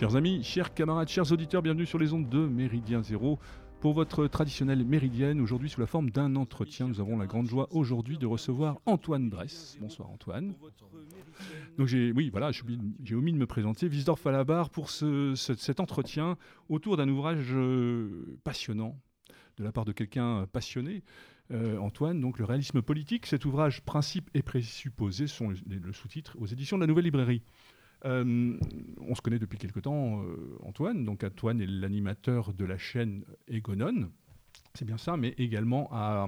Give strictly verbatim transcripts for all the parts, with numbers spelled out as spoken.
Chers amis, chers camarades, chers auditeurs, bienvenue sur les ondes de Méridien Zéro. Pour votre traditionnelle méridienne, aujourd'hui sous la forme d'un entretien, nous avons la grande joie aujourd'hui de recevoir Antoine Dress. Bonsoir Antoine. Donc j'ai, oui, voilà, j'ai, j'ai omis de me présenter, Wiesdorf à la barre pour ce, ce, cet entretien autour d'un ouvrage euh, passionnant, de la part de quelqu'un passionné. Euh, Antoine, donc le réalisme politique, cet ouvrage Principes et présupposés sont le, le sous-titre aux éditions de la Nouvelle Librairie. Euh, on se connaît depuis quelque temps, euh, Antoine. Donc Antoine est l'animateur de la chaîne Egonon, c'est bien ça, mais également à,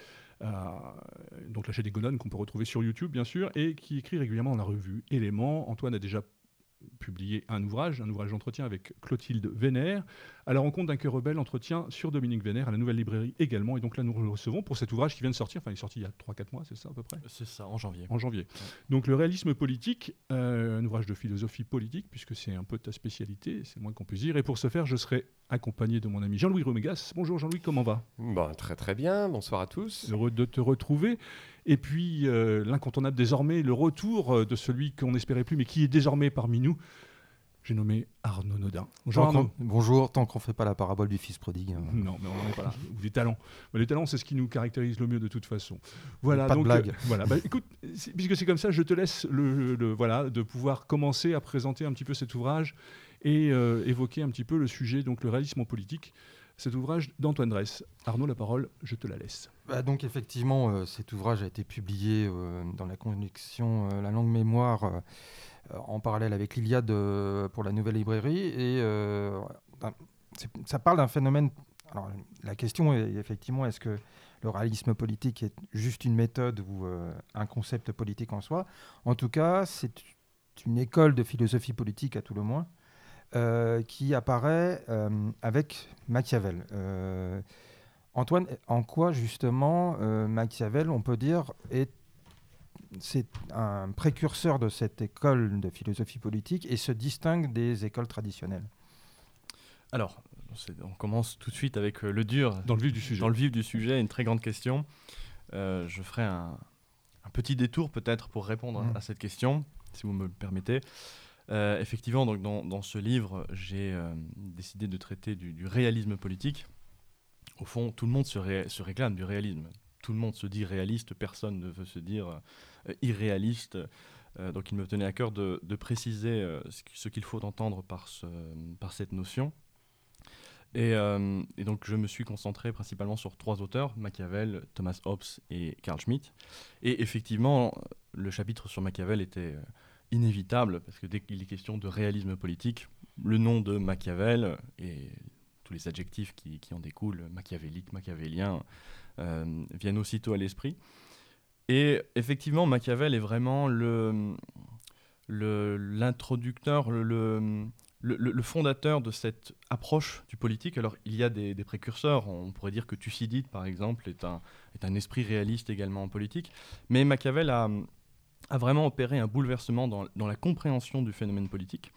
à donc la chaîne Egonon qu'on peut retrouver sur YouTube, bien sûr, et qui écrit régulièrement dans la revue Éléments. Antoine a déjà publié un ouvrage, un ouvrage d'entretien avec Clotilde Vénère, à la rencontre d'un cœur rebelle, entretien sur Dominique Vénère à la Nouvelle Librairie également. Et donc là, nous le recevons pour cet ouvrage qui vient de sortir, enfin il est sorti il y a trois quatre mois, c'est ça à peu près ? C'est ça, en janvier. En janvier. Ouais. Donc le réalisme politique, euh, un ouvrage de philosophie politique, puisque c'est un peu ta spécialité, c'est le moins qu'on puisse dire. Et pour ce faire, je serai accompagné de mon ami Jean-Louis Romégas. Bonjour Jean-Louis, comment va ? Bon, très très bien, bonsoir à tous. Heureux de te retrouver. Et puis euh, l'incontournable désormais, le retour de celui qu'on n'espérait plus, mais qui est désormais parmi nous. J'ai nommé Arnaud Nodin. Bonjour, Arnaud. Bonjour, tant qu'on ne fait pas la parabole du fils prodigue. Hein. Non, mais on n'en est pas là. Ou des talents. Mais les talents, c'est ce qui nous caractérise le mieux de toute façon. Voilà, pas donc, de blague. Euh, voilà, bah, écoute, c'est, puisque c'est comme ça, je te laisse le, le, voilà, de pouvoir commencer à présenter un petit peu cet ouvrage et euh, évoquer un petit peu le sujet, donc le réalisme politique, cet ouvrage d'Antoine Dress. Arnaud, la parole, je te la laisse. Bah donc effectivement, euh, cet ouvrage a été publié euh, dans la collection euh, La Langue Mémoire euh, en parallèle avec l'Iliade euh, pour la Nouvelle Librairie. Et euh, ça parle d'un phénomène... Alors, la question est effectivement, est-ce que le réalisme politique est juste une méthode ou euh, un concept politique en soi ? En tout cas, c'est une école de philosophie politique à tout le moins, euh, qui apparaît euh, avec Machiavel. Euh, Antoine, en quoi justement euh, Machiavel, on peut dire, est c'est un précurseur de cette école de philosophie politique et se distingue des écoles traditionnelles ? Alors, on commence tout de suite avec le dur. Dans le vif du sujet. Dans le vif du sujet, une très grande question. Euh, je ferai un, un petit détour peut-être pour répondre mmh. à cette question, si vous me le permettez. Euh, effectivement, donc, dans, dans ce livre, j'ai euh, décidé de traiter du, du réalisme politique. Au fond, tout le monde se, ré, se réclame du réalisme. Tout le monde se dit réaliste, personne ne veut se dire euh, irréaliste. Euh, donc il me tenait à cœur de, de préciser euh, ce, ce qu'il faut entendre par, ce, par cette notion. Et, euh, et donc je me suis concentré principalement sur trois auteurs, Machiavel, Thomas Hobbes et Carl Schmitt. Et effectivement, le chapitre sur Machiavel était inévitable, parce que dès qu'il est question de réalisme politique, le nom de Machiavel et tous les adjectifs qui, qui en découlent, machiavélique, machiavélien, euh, viennent aussitôt à l'esprit. Et effectivement, Machiavel est vraiment le, le, l'introducteur, le, le, le, le fondateur de cette approche du politique. Alors, il y a des, des précurseurs. On pourrait dire que Thucydide, par exemple, est un, est un esprit réaliste également en politique. Mais Machiavel a, a vraiment opéré un bouleversement dans, dans la compréhension du phénomène politique.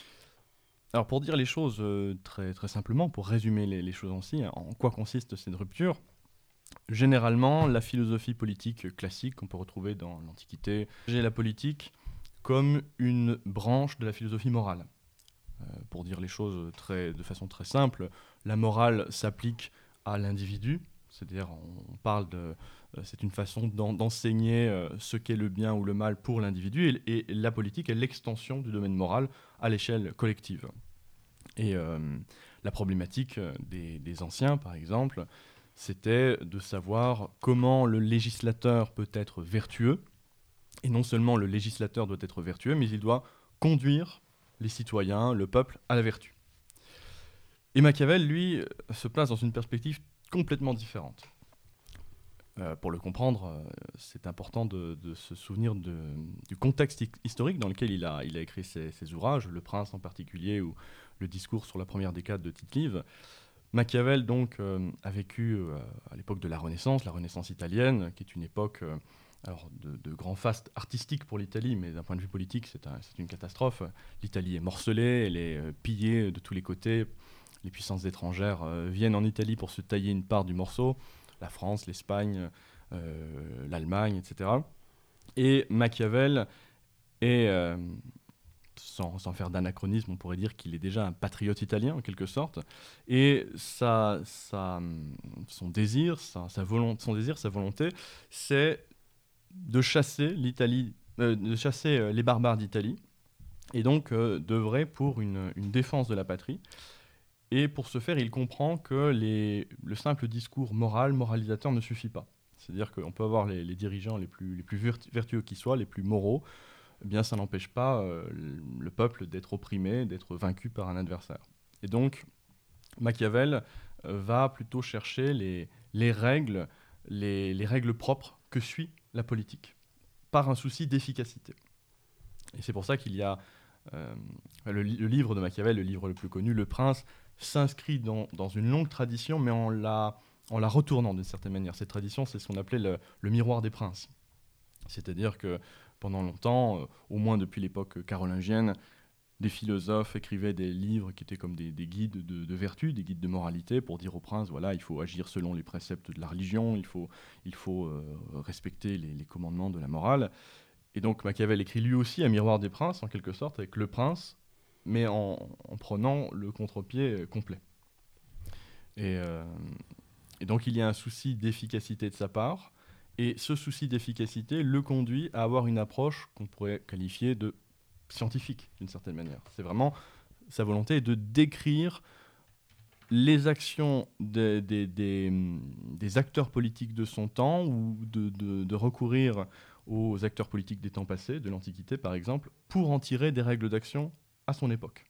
Alors, pour dire les choses euh, très, très simplement, pour résumer les, les choses ainsi, en quoi consiste cette rupture ? Généralement, la philosophie politique classique qu'on peut retrouver dans l'Antiquité, j'ai la politique comme une branche de la philosophie morale. Euh, pour dire les choses très, de façon très simple, la morale s'applique à l'individu, c'est-à-dire on parle de, euh, c'est une façon d'en, d'enseigner euh, ce qu'est le bien ou le mal pour l'individu, et, et la politique est l'extension du domaine moral à l'échelle collective. Et euh, la problématique des, des anciens, par exemple, c'était de savoir comment le législateur peut être vertueux. Et non seulement le législateur doit être vertueux, mais il doit conduire les citoyens, le peuple, à la vertu. Et Machiavel, lui, se place dans une perspective complètement différente. Euh, pour le comprendre, euh, c'est important de, de se souvenir de, du contexte hi- historique dans lequel il a, il a écrit ses, ses ouvrages, Le Prince en particulier, ou le discours sur la première décade de Tite-Live. Machiavel, donc, euh, a vécu euh, à l'époque de la Renaissance, la Renaissance italienne, qui est une époque euh, alors de, de grand faste artistique pour l'Italie, mais d'un point de vue politique, c'est, un, c'est une catastrophe. L'Italie est morcelée, elle est euh, pillée de tous les côtés. Les puissances étrangères euh, viennent en Italie pour se tailler une part du morceau. La France, l'Espagne, euh, l'Allemagne, et cetera. Et Machiavel est, euh, sans, sans faire d'anachronisme, on pourrait dire qu'il est déjà un patriote italien en quelque sorte. Et sa, sa, son désir, sa, sa volonté, son désir, sa volonté, c'est de chasser l'Italie, euh, de chasser euh, les barbares d'Italie, et donc euh, d'œuvrer pour une, une défense de la patrie. Et pour ce faire, il comprend que les, le simple discours moral, moralisateur ne suffit pas. C'est-à-dire qu'on peut avoir les, les dirigeants les plus, les plus vertueux qui soient, les plus moraux, eh bien ça n'empêche pas euh, le peuple d'être opprimé, d'être vaincu par un adversaire. Et donc, Machiavel euh, va plutôt chercher les, les règles, les, les règles propres que suit la politique, par un souci d'efficacité. Et c'est pour ça qu'il y a euh, le, le livre de Machiavel, le livre le plus connu, Le Prince, s'inscrit dans, dans une longue tradition, mais en la, en la retournant d'une certaine manière. Cette tradition, c'est ce qu'on appelait le, le miroir des princes. C'est-à-dire que pendant longtemps, euh, au moins depuis l'époque carolingienne, des philosophes écrivaient des livres qui étaient comme des, des guides de, de vertu, des guides de moralité, pour dire aux princes, voilà, il faut agir selon les préceptes de la religion, il faut, il faut euh, respecter les, les commandements de la morale. Et donc Machiavel écrit lui aussi un miroir des princes, en quelque sorte, avec le prince, mais en, en prenant le contre-pied complet. Et, euh, et donc il y a un souci d'efficacité de sa part, et ce souci d'efficacité le conduit à avoir une approche qu'on pourrait qualifier de scientifique, d'une certaine manière. C'est vraiment sa volonté de décrire les actions des, des, des, des acteurs politiques de son temps, ou de, de, de recourir aux acteurs politiques des temps passés, de l'Antiquité par exemple, pour en tirer des règles d'action à son époque.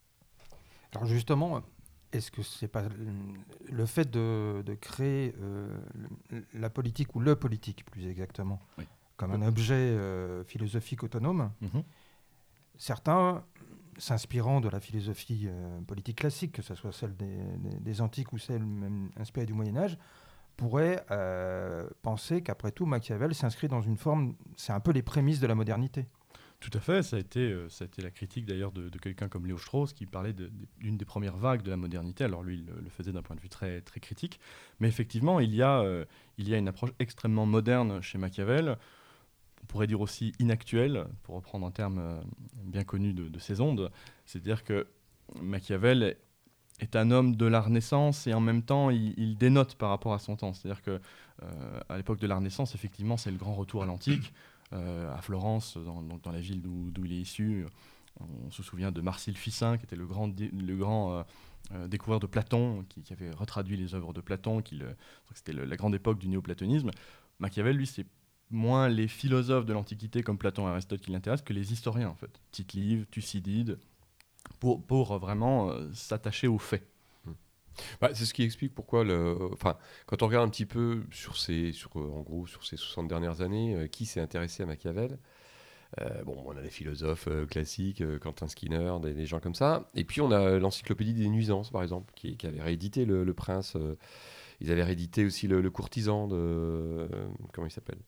Alors justement, est-ce que c'est pas le fait de, de créer euh, la politique, ou le politique plus exactement, oui, comme un objet euh, philosophique autonome, mm-hmm. Certains, s'inspirant de la philosophie euh, politique classique, que ce soit celle des, des, des Antiques ou celle même inspirée du Moyen-Âge, pourraient euh, penser qu'après tout, Machiavel s'inscrit dans une forme, c'est un peu les prémices de la modernité. Tout à fait, ça a été, euh, ça a été la critique d'ailleurs de, de quelqu'un comme Léo Strauss, qui parlait de, de, d'une des premières vagues de la modernité. Alors lui, il le, le faisait d'un point de vue très, très critique. Mais effectivement, il y a, euh, il y a une approche extrêmement moderne chez Machiavel, on pourrait dire aussi inactuelle, pour reprendre un terme euh, bien connu de, de ces ondes. C'est-à-dire que Machiavel est un homme de la Renaissance, et en même temps, il, il dénote par rapport à son temps. C'est-à-dire qu'à euh, l'époque de la Renaissance, effectivement, c'est le grand retour à l'antique. Euh, à Florence, dans, dans, dans la ville d'où, d'où il est issu, on se souvient de Marcille Ficin, qui était le grand, dé, le grand euh, euh, découvreur de Platon, qui, qui avait retraduit les œuvres de Platon. Qui le, donc c'était le, la grande époque du néoplatonisme. Machiavel, lui, c'est moins les philosophes de l'Antiquité comme Platon et Aristote qui l'intéressent que les historiens, en fait. Tite-Live, Thucydide, pour, pour vraiment euh, s'attacher aux faits. Bah, c'est ce qui explique pourquoi, le, enfin, quand on regarde un petit peu sur ces, sur, en gros, sur ces soixante dernières années, euh, qui s'est intéressé à Machiavel. Euh, bon, on a des philosophes euh, classiques, euh, Quentin Skinner, des, des gens comme ça. Et puis on a l'encyclopédie des nuisances, par exemple, qui, qui avait réédité le, le Prince. Euh, ils avaient réédité aussi le, le Courtisan de... Euh, comment il s'appelle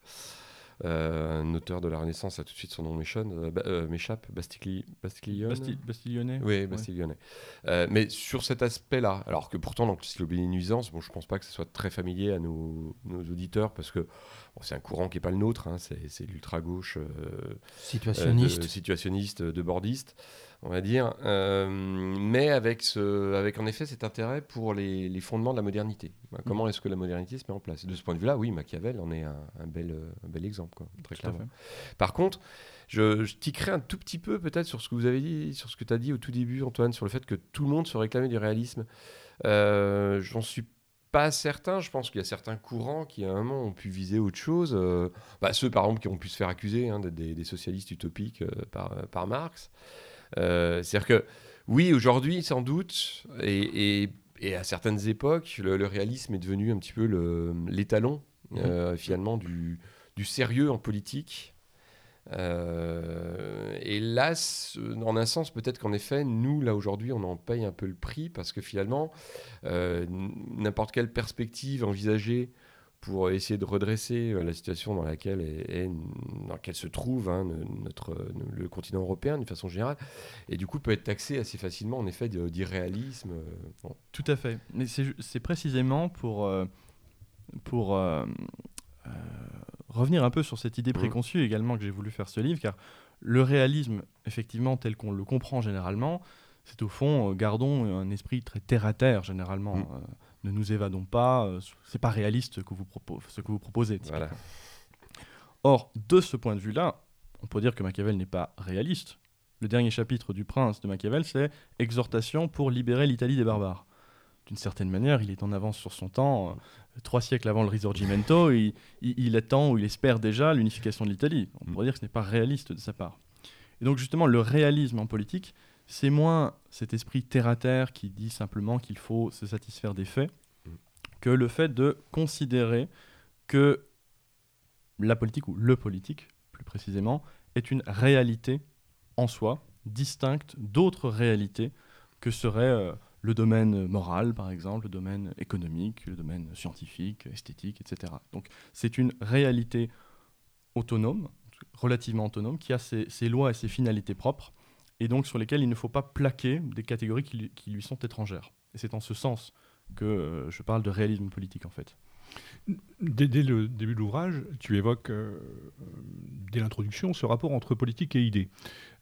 euh, un auteur de la Renaissance, là, tout de suite son nom m'échappe, euh, euh, m'échappe Bastigli, Bastiglione Basti, Bastiglione Oui, Bastiglione. Ouais. Euh, mais sur cet aspect-là, alors que pourtant, dans l'encyclopédie des nuisances, bon, je ne pense pas que ce soit très familier à nos, nos auditeurs, parce que bon, c'est un courant qui n'est pas le nôtre, hein, c'est, c'est l'ultra-gauche euh, situationniste. Euh, de, situationniste, de bordiste, on va dire, euh, mais avec, ce, avec en effet cet intérêt pour les, les fondements de la modernité. Comment est-ce que la modernité se met en place ? Et de ce point de vue-là, oui, Machiavel en est un, un, bel, un bel exemple, quoi, très Tout clairement. Par contre, je, je tiquerai un tout petit peu peut-être sur ce que vous avez dit, sur ce que tu as dit au tout début, Antoine, sur le fait que tout le monde se réclamait du réalisme. Euh, j'en suis pas certain. Je pense qu'il y a certains courants qui, à un moment, ont pu viser autre chose. Euh, bah, ceux, par exemple, qui ont pu se faire accuser hein, d'être des, des socialistes utopiques euh, par, par Marx. Euh, c'est-à-dire que, oui, aujourd'hui, sans doute, et, et, et à certaines époques, le, le réalisme est devenu un petit peu le, l'étalon, euh, mmh. finalement, du, du sérieux en politique. Euh, et là, en un sens, peut-être qu'en effet, nous, là, aujourd'hui, on en paye un peu le prix, parce que finalement, euh, n'importe quelle perspective envisagée pour essayer de redresser la situation dans laquelle, est, est, dans laquelle se trouve hein, notre, le continent européen d'une façon générale, et du coup peut être taxé assez facilement en effet d'irréalisme. Bon. Tout à fait. Mais c'est, c'est précisément pour, euh, pour euh, euh, revenir un peu sur cette idée préconçue mmh. également que j'ai voulu faire ce livre, car Le réalisme, effectivement, tel qu'on le comprend généralement, c'est au fond, euh, gardons un esprit très terre-à-terre, généralement. Mm. Euh, ne nous évadons pas, euh, c'est pas réaliste que vous propo- ce que vous proposez. Voilà. Or, de ce point de vue-là, on peut dire que Machiavel n'est pas réaliste. Le dernier chapitre du Prince de Machiavel, c'est « Exhortation pour libérer l'Italie des barbares ». D'une certaine manière, il est en avance sur son temps. Euh, trois siècles avant le Risorgimento, il, il, il attend ou il espère déjà l'unification de l'Italie. On pourrait dire que ce n'est pas réaliste de sa part. Et donc justement, le réalisme en politique, c'est moins cet esprit terre-à-terre qui dit simplement qu'il faut se satisfaire des faits, que le fait de considérer que la politique, ou le politique plus précisément, est une réalité en soi, distincte d'autres réalités que serait euh, le domaine moral, par exemple, le domaine économique, le domaine scientifique, esthétique, et cetera. Donc c'est une réalité autonome, relativement autonome, qui a ses, ses lois et ses finalités propres, et donc sur lesquelles il ne faut pas plaquer des catégories qui lui, qui lui sont étrangères. Et c'est en ce sens que euh, je parle de réalisme politique, en fait. Dès, dès le début de l'ouvrage, tu évoques, euh, dès l'introduction, ce rapport entre politique et idée,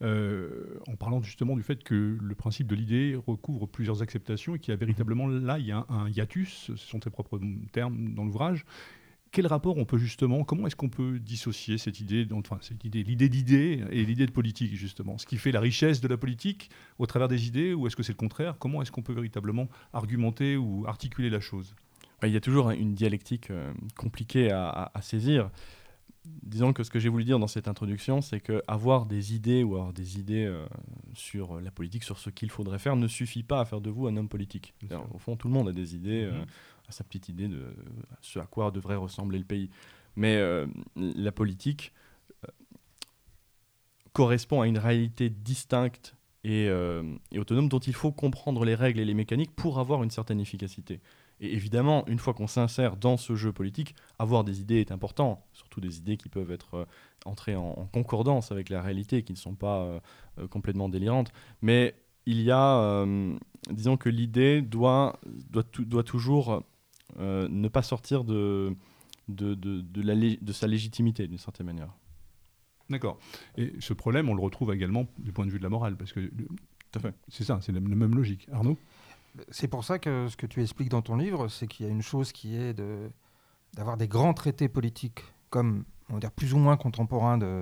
euh, en parlant justement du fait que le principe de l'idée recouvre plusieurs acceptations et qu'il y a véritablement, là, il y a un, un hiatus, ce sont tes propres termes dans l'ouvrage. Quel rapport on peut justement, comment est-ce qu'on peut dissocier cette idée, enfin cette idée, l'idée d'idée et l'idée de politique justement, ce qui fait la richesse de la politique au travers des idées, ou est-ce que c'est le contraire? Comment est-ce qu'on peut véritablement argumenter ou articuler la chose? Il y a toujours une dialectique euh, compliquée à, à, à saisir. Disons que ce que j'ai voulu dire dans cette introduction, c'est qu'avoir des idées ou avoir des idées euh, sur la politique, sur ce qu'il faudrait faire, ne suffit pas à faire de vous un homme politique. Au fond, tout le monde a des idées, euh, a sa petite idée de ce à quoi devrait ressembler le pays. Mais euh, la politique euh, correspond à une réalité distincte et, euh, et autonome dont il faut comprendre les règles et les mécaniques pour avoir une certaine efficacité. Et évidemment, une fois qu'on s'insère dans ce jeu politique, avoir des idées est important, surtout des idées qui peuvent être euh, entrées en, en concordance avec la réalité, qui ne sont pas euh, euh, complètement délirantes. Mais il y a, euh, disons que l'idée doit, doit, doit toujours euh, ne pas sortir de, de, de, de, la, de sa légitimité, d'une certaine manière. D'accord. Et ce problème, on le retrouve également du point de vue de la morale, parce que tout à fait. C'est ça, c'est la même logique. Arnaud ? C'est pour ça que ce que tu expliques dans ton livre, c'est qu'il y a une chose qui est de, d'avoir des grands traités politiques, comme on va dire plus ou moins contemporains de,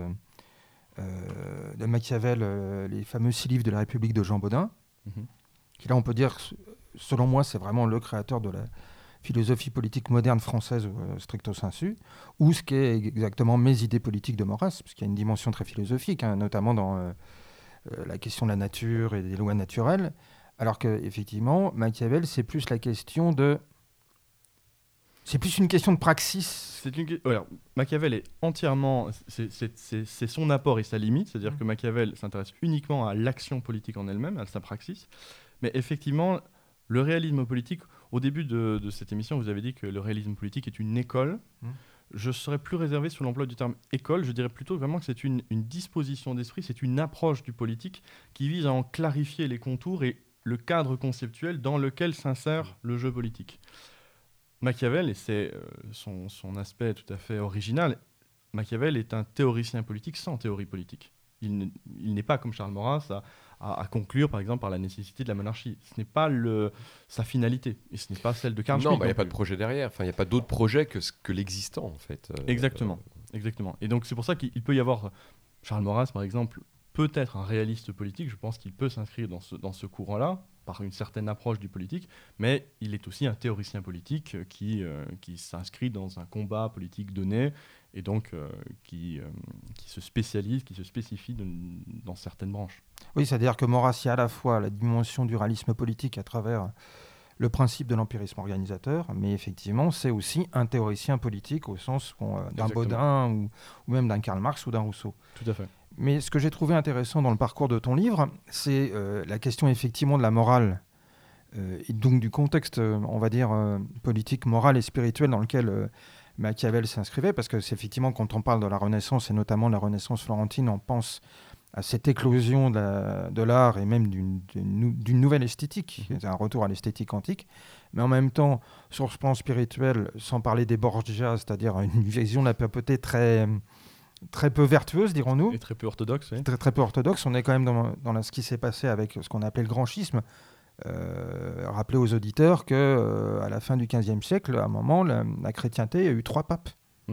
euh, de Machiavel, euh, les fameux six livres de la République de Jean Bodin, mm-hmm. qui là on peut dire, selon moi, c'est vraiment le créateur de la philosophie politique moderne française euh, stricto sensu, ou ce qui est exactement mes idées politiques de Maurras, parce qu'il y a une dimension très philosophique, hein, notamment dans euh, euh, la question de la nature et des lois naturelles. Alors qu'effectivement, Machiavel, c'est plus la question de... C'est plus une question de praxis. C'est une... Alors, Machiavel est entièrement... C'est, c'est, c'est, c'est son apport et sa limite. C'est-à-dire mmh. que Machiavel s'intéresse uniquement à l'action politique en elle-même, à sa praxis. Mais effectivement, le réalisme politique... Au début de, de cette émission, vous avez dit que le réalisme politique est une école. Mmh. Je serais plus réservé sur l'emploi du terme école. Je dirais plutôt vraiment que c'est une, une disposition d'esprit, c'est une approche du politique qui vise à en clarifier les contours et le cadre conceptuel dans lequel s'insère le jeu politique. Machiavel, et c'est euh, son, son aspect tout à fait original, Machiavel est un théoricien politique sans théorie politique. Il, ne, il n'est pas comme Charles Maurras à, à, à conclure, par exemple, par la nécessité de la monarchie. Ce n'est pas le, sa finalité, et ce n'est pas celle de Karl Schmitt. Non, il n'y a pas de projet derrière. Enfin, il n'y a pas d'autre projet que, que l'existant, en fait. Euh, exactement, euh... exactement. Et donc, c'est pour ça qu'il peut y avoir... Charles Maurras, par exemple, peut être un réaliste politique, je pense qu'il peut s'inscrire dans ce, dans ce courant-là, par une certaine approche du politique, mais il est aussi un théoricien politique qui, euh, qui s'inscrit dans un combat politique donné, et donc euh, qui, euh, qui se spécialise, qui se spécifie de, dans certaines branches. Oui, c'est-à-dire que Maurras, il y a à la fois la dimension du réalisme politique à travers le principe de l'empirisme organisateur, mais effectivement, c'est aussi un théoricien politique au sens bon, euh, d'un Exactement. Baudin ou, ou même d'un Karl Marx ou d'un Rousseau. Tout à fait. Mais ce que j'ai trouvé intéressant dans le parcours de ton livre, c'est euh, la question effectivement de la morale, euh, et donc du contexte, euh, on va dire, euh, politique, moral et spirituel dans lequel euh, Machiavel s'inscrivait, parce que c'est effectivement, quand on parle de la Renaissance, et notamment de la Renaissance florentine, on pense à cette éclosion de, la, de l'art et même d'une, d'une, d'une nouvelle esthétique, mmh. c'est un retour à l'esthétique antique, mais en même temps, sur ce plan spirituel, sans parler des Borgias, c'est-à-dire une vision de la papauté très... très peu vertueuse, dirons-nous. Et très peu orthodoxe, oui. Très, très peu orthodoxe. On est quand même dans, dans la, ce qui s'est passé avec ce qu'on appelait le grand schisme. Euh, rappeler aux auditeurs qu'à euh, la fin du quinzième siècle, à un moment, la, la chrétienté a eu trois papes. Mmh.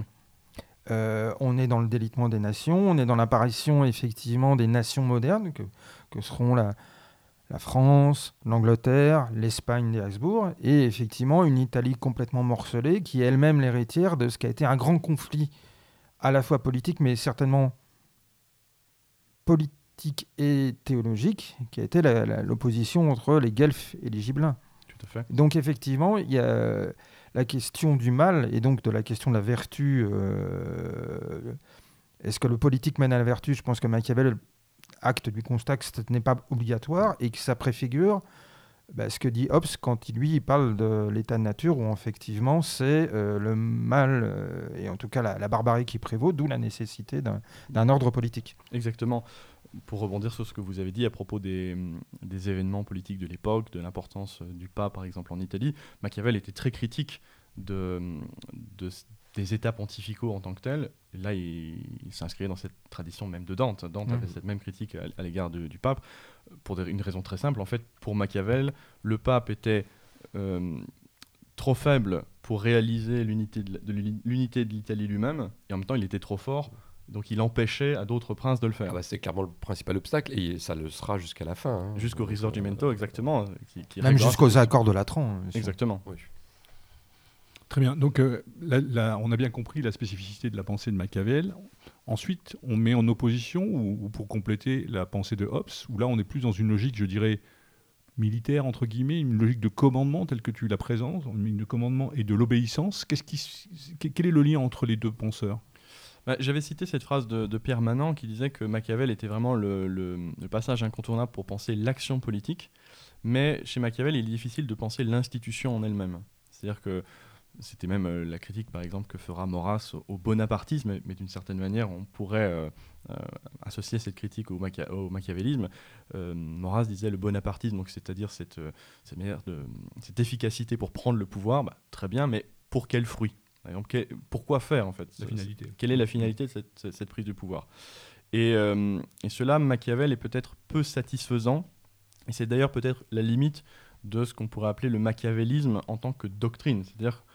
Euh, on est dans le délitement des nations, on est dans l'apparition effectivement des nations modernes, que, que seront la, la France, l'Angleterre, l'Espagne des Habsbourg, et effectivement une Italie complètement morcelée, qui est elle-même l'héritière de ce qui a été un grand conflit, à la fois politique, mais certainement politique et théologique, qui a été la, la, l'opposition entre les Guelfes et les Gibelins. Tout à fait. Donc effectivement, il y a la question du mal, et donc de la question de la vertu. Euh, est-ce que le politique mène à la vertu ? Je pense que Machiavel acte du constat que ce n'est pas obligatoire, et que ça préfigure bah, ce que dit Hobbes quand il, lui, il parle de l'état de nature, où effectivement c'est euh, le mal, euh, et en tout cas la, la barbarie qui prévaut, d'où la nécessité d'un, d'un ordre politique. Exactement. Pour rebondir sur ce que vous avez dit à propos des, des événements politiques de l'époque, de l'importance du pape, par exemple, en Italie, Machiavel était très critique de, de, des états pontificaux en tant que tels. Et là, il, il s'inscrivait dans cette tradition même de Dante. Dante mmh. avait cette même critique à, à l'égard de, du pape, pour une raison très simple. En fait, pour Machiavel, le pape était euh, trop faible pour réaliser l'unité de, de l'unité de l'Italie lui-même, et en même temps, il était trop fort. Donc il empêchait à d'autres princes de le faire. Ah bah c'est clairement le principal obstacle, et ça le sera jusqu'à la fin. Hein. Jusqu'au Risorgimento, exactement. Qui, qui Même jusqu'aux accords de Latran. Exactement. Oui. Très bien. Donc euh, là, là, on a bien compris la spécificité de la pensée de Machiavel. Ensuite, on met en opposition, ou, ou pour compléter, la pensée de Hobbes, où là on est plus dans une logique, je dirais, militaire, entre guillemets, une logique de commandement telle que tu la présentes, une logique de commandement et de l'obéissance. Qu'est-ce qui, quel est le lien entre les deux penseurs ? Bah, j'avais cité cette phrase de, de Pierre Manant qui disait que Machiavel était vraiment le, le, le passage incontournable pour penser l'action politique, mais chez Machiavel, il est difficile de penser l'institution en elle-même. C'est-à-dire que c'était même euh, la critique, par exemple, que fera Maurras au, au bonapartisme, mais, mais d'une certaine manière, on pourrait euh, euh, associer cette critique au, Machia- au machiavélisme. Euh, Maurras disait le bonapartisme, donc c'est-à-dire cette, euh, cette, manière de, cette efficacité pour prendre le pouvoir, bah, très bien, mais pour quel fruit ? Par exemple, quel, pourquoi faire en fait la finalité. Quelle est la finalité de cette, cette, cette prise de pouvoir ? Et, euh, et cela, Machiavel est peut-être peu satisfaisant, et c'est d'ailleurs peut-être la limite de ce qu'on pourrait appeler le machiavélisme en tant que doctrine, c'est-à-dire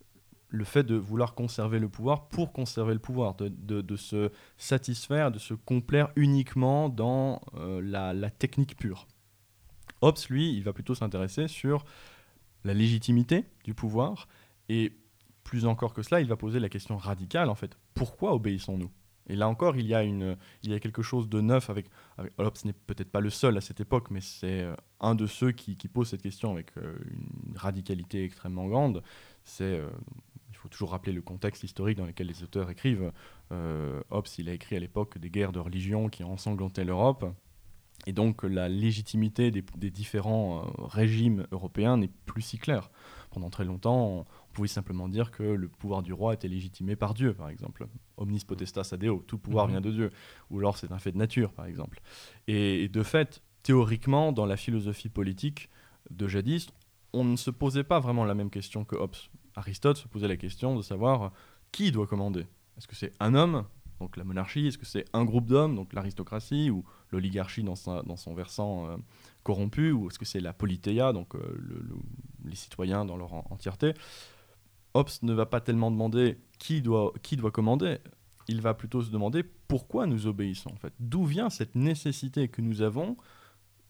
le fait de vouloir conserver le pouvoir pour conserver le pouvoir, de, de, de se satisfaire, de se complaire uniquement dans euh, la, la technique pure. Hobbes, lui, il va plutôt s'intéresser sur la légitimité du pouvoir, et plus encore que cela, il va poser la question radicale, en fait. Pourquoi obéissons-nous ? Et là encore, il y a, une, il y a quelque chose de neuf avec, avec Hobbes n'est peut-être pas le seul à cette époque, mais c'est euh, un de ceux qui, qui pose cette question avec euh, une radicalité extrêmement grande. C'est, euh, il faut toujours rappeler le contexte historique dans lequel les auteurs écrivent. Euh, Hobbes, il a écrit à l'époque des guerres de religion qui ensanglantaient l'Europe. Et donc la légitimité des, des différents euh, régimes européens n'est plus si claire. Pendant très longtemps, on, on pouvait simplement dire que le pouvoir du roi était légitimé par Dieu, par exemple. Omnis potestas ad Deo, tout pouvoir mmh. vient de Dieu. Ou alors c'est un fait de nature, par exemple. Et, et de fait, théoriquement, dans la philosophie politique de jadis, on ne se posait pas vraiment la même question que Hobbes. Aristote se posait la question de savoir qui doit commander. Est-ce que c'est un homme, donc la monarchie, est-ce que c'est un groupe d'hommes, donc l'aristocratie, ou l'oligarchie dans, sa, dans son versant euh, corrompu, ou est-ce que c'est la politeia, donc euh, le, le, les citoyens dans leur en- entièreté ? Hobbes ne va pas tellement demander qui doit, qui doit commander, il va plutôt se demander pourquoi nous obéissons, en fait. D'où vient cette nécessité que nous avons d'obéir ?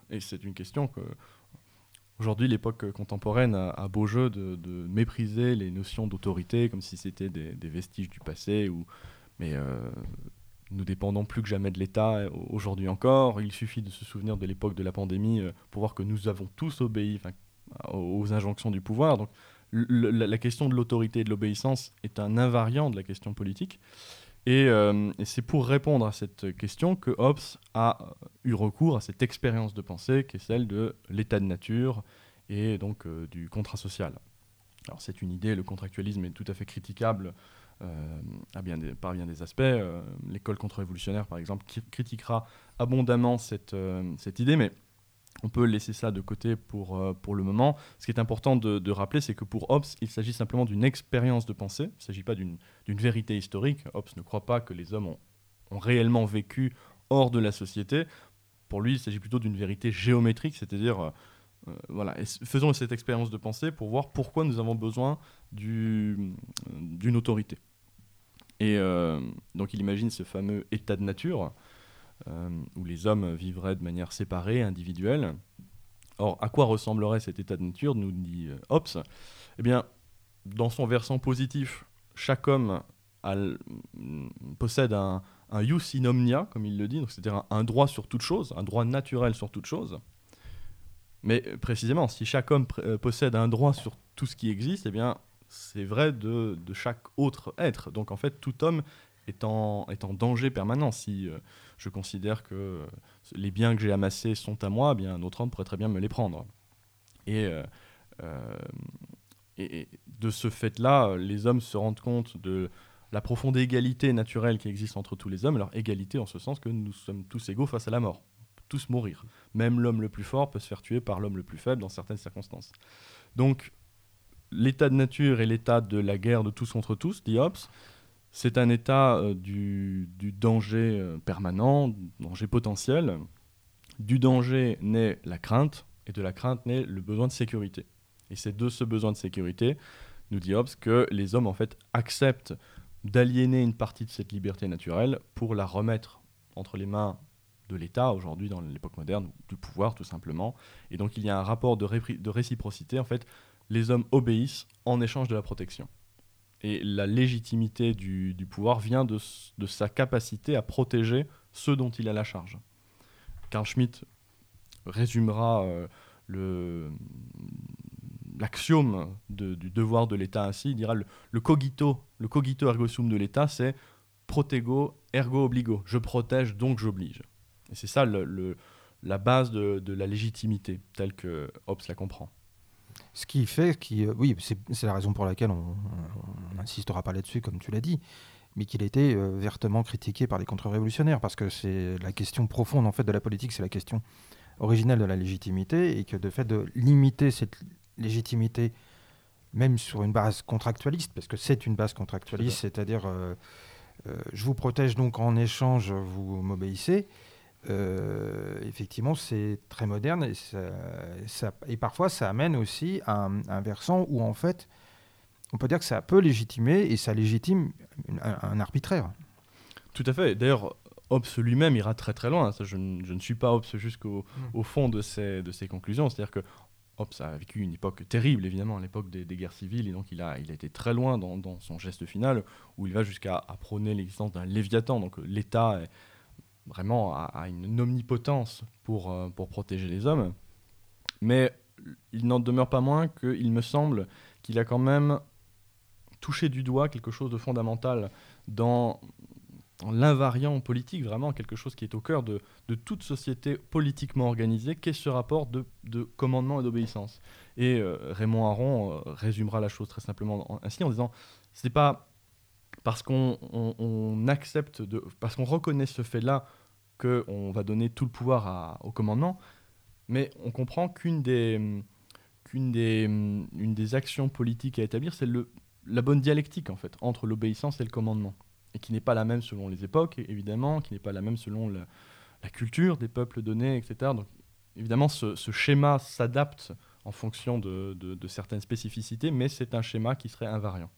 Et c'est une question que, aujourd'hui, l'époque contemporaine a, a beau jeu de, de mépriser les notions d'autorité, comme si c'était des, des vestiges du passé, ou... mais... Euh, nous dépendons plus que jamais de l'État aujourd'hui encore. Il suffit de se souvenir de l'époque de la pandémie pour voir que nous avons tous obéi aux injonctions du pouvoir. Donc, le, la, la question de l'autorité et de l'obéissance est un invariant de la question politique. Et, euh, et c'est pour répondre à cette question que Hobbes a eu recours à cette expérience de pensée qui est celle de l'état de nature et donc euh, du contrat social. Alors c'est une idée, le contractualisme est tout à fait critiquable Euh, à bien des, par bien des aspects. Euh, l'école contre-révolutionnaire, par exemple, qui critiquera abondamment cette, euh, cette idée, mais on peut laisser ça de côté pour, euh, pour le moment. Ce qui est important de, de rappeler, c'est que pour Hobbes, il s'agit simplement d'une expérience de pensée. Il ne s'agit pas d'une, d'une vérité historique. Hobbes ne croit pas que les hommes ont, ont réellement vécu hors de la société. Pour lui, il s'agit plutôt d'une vérité géométrique, c'est-à-dire, euh, euh, voilà, et faisons cette expérience de pensée pour voir pourquoi nous avons besoin du, d'une autorité. Et euh, donc il imagine ce fameux état de nature, euh, où les hommes vivraient de manière séparée, individuelle. Or, à quoi ressemblerait cet état de nature, nous dit euh, Hobbes ? Eh bien, dans son versant positif, chaque homme a, possède un, un jus in omnia, comme il le dit, donc c'est-à-dire un, un droit sur toute chose, un droit naturel sur toute chose. Mais précisément, si chaque homme pr- euh, possède un droit sur tout ce qui existe, eh bien, c'est vrai de, de chaque autre être. Donc en fait, tout homme est en, est en danger permanent. Si euh, je considère que euh, les biens que j'ai amassés sont à moi, eh bien, un autre homme pourrait très bien me les prendre. Et, euh, euh, et, et de ce fait-là, les hommes se rendent compte de la profonde égalité naturelle qui existe entre tous les hommes. Alors égalité en ce sens que nous sommes tous égaux face à la mort. On peut tous mourir. Même l'homme le plus fort peut se faire tuer par l'homme le plus faible dans certaines circonstances. Donc, l'état de nature et l'état de la guerre de tous contre tous, dit Hobbes, c'est un état euh, du, du danger euh, permanent, du danger potentiel. Du danger naît la crainte, et de la crainte naît le besoin de sécurité. Et c'est de ce besoin de sécurité, nous dit Hobbes, que les hommes en fait acceptent d'aliéner une partie de cette liberté naturelle pour la remettre entre les mains de l'État, aujourd'hui dans l'époque moderne, du pouvoir tout simplement. Et donc il y a un rapport de, répri- de réciprocité, en fait, les hommes obéissent en échange de la protection. Et la légitimité du, du pouvoir vient de, de sa capacité à protéger ceux dont il a la charge. Carl Schmitt résumera euh, le, l'axiome de, du devoir de l'État ainsi. Il dira le, le cogito, le cogito ergo sum de l'État, c'est protego ergo obligo. Je protège donc j'oblige. Et c'est ça le, le, la base de, de la légitimité, telle que Hobbes la comprend. Ce qui fait, qui, euh, oui, c'est, c'est la raison pour laquelle on n'insistera pas là-dessus, comme tu l'as dit, mais qu'il a été euh, vertement critiqué par les contre-révolutionnaires, parce que c'est la question profonde en fait de la politique, c'est la question originelle de la légitimité, et que de fait de limiter cette légitimité, même sur une base contractualiste, parce que c'est une base contractualiste, c'est c'est-à-dire euh, euh, je vous protège donc en échange, vous m'obéissez. Euh, effectivement, c'est très moderne et, ça, ça, et parfois ça amène aussi à un, un versant où en fait on peut dire que ça peut légitimer et ça légitime un, un arbitraire. Tout à fait. D'ailleurs, Hobbes lui-même ira très très loin. Ça, je, ne, je ne suis pas Hobbes jusqu'au mmh. au fond de ses, de ses conclusions. C'est-à-dire que Hobbes a vécu une époque terrible, évidemment, à l'époque des, des guerres civiles, et donc il a, il a été très loin dans, dans son geste final, où il va jusqu'à à prôner l'existence d'un léviathan. Donc l'État est vraiment à, à une omnipotence pour, euh, pour protéger les hommes. Mais il n'en demeure pas moins qu'il me semble qu'il a quand même touché du doigt quelque chose de fondamental dans, dans l'invariant politique, vraiment quelque chose qui est au cœur de, de toute société politiquement organisée, qu'est ce rapport de, de commandement et d'obéissance. Et euh, Raymond Aron euh, résumera la chose très simplement en, ainsi en disant « c'est pas parce qu'on on, on accepte, de, parce qu'on reconnaît ce fait-là qu'on va donner tout le pouvoir à, au commandement, mais on comprend qu'une des, qu'une des, une des actions politiques à établir, c'est le, la bonne dialectique en fait, entre l'obéissance et le commandement, et qui n'est pas la même selon les époques, évidemment, qui n'est pas la même selon la, la culture des peuples donnés, et cetera. Donc évidemment, ce, ce schéma s'adapte en fonction de, de, de certaines spécificités, mais c'est un schéma qui serait invariant.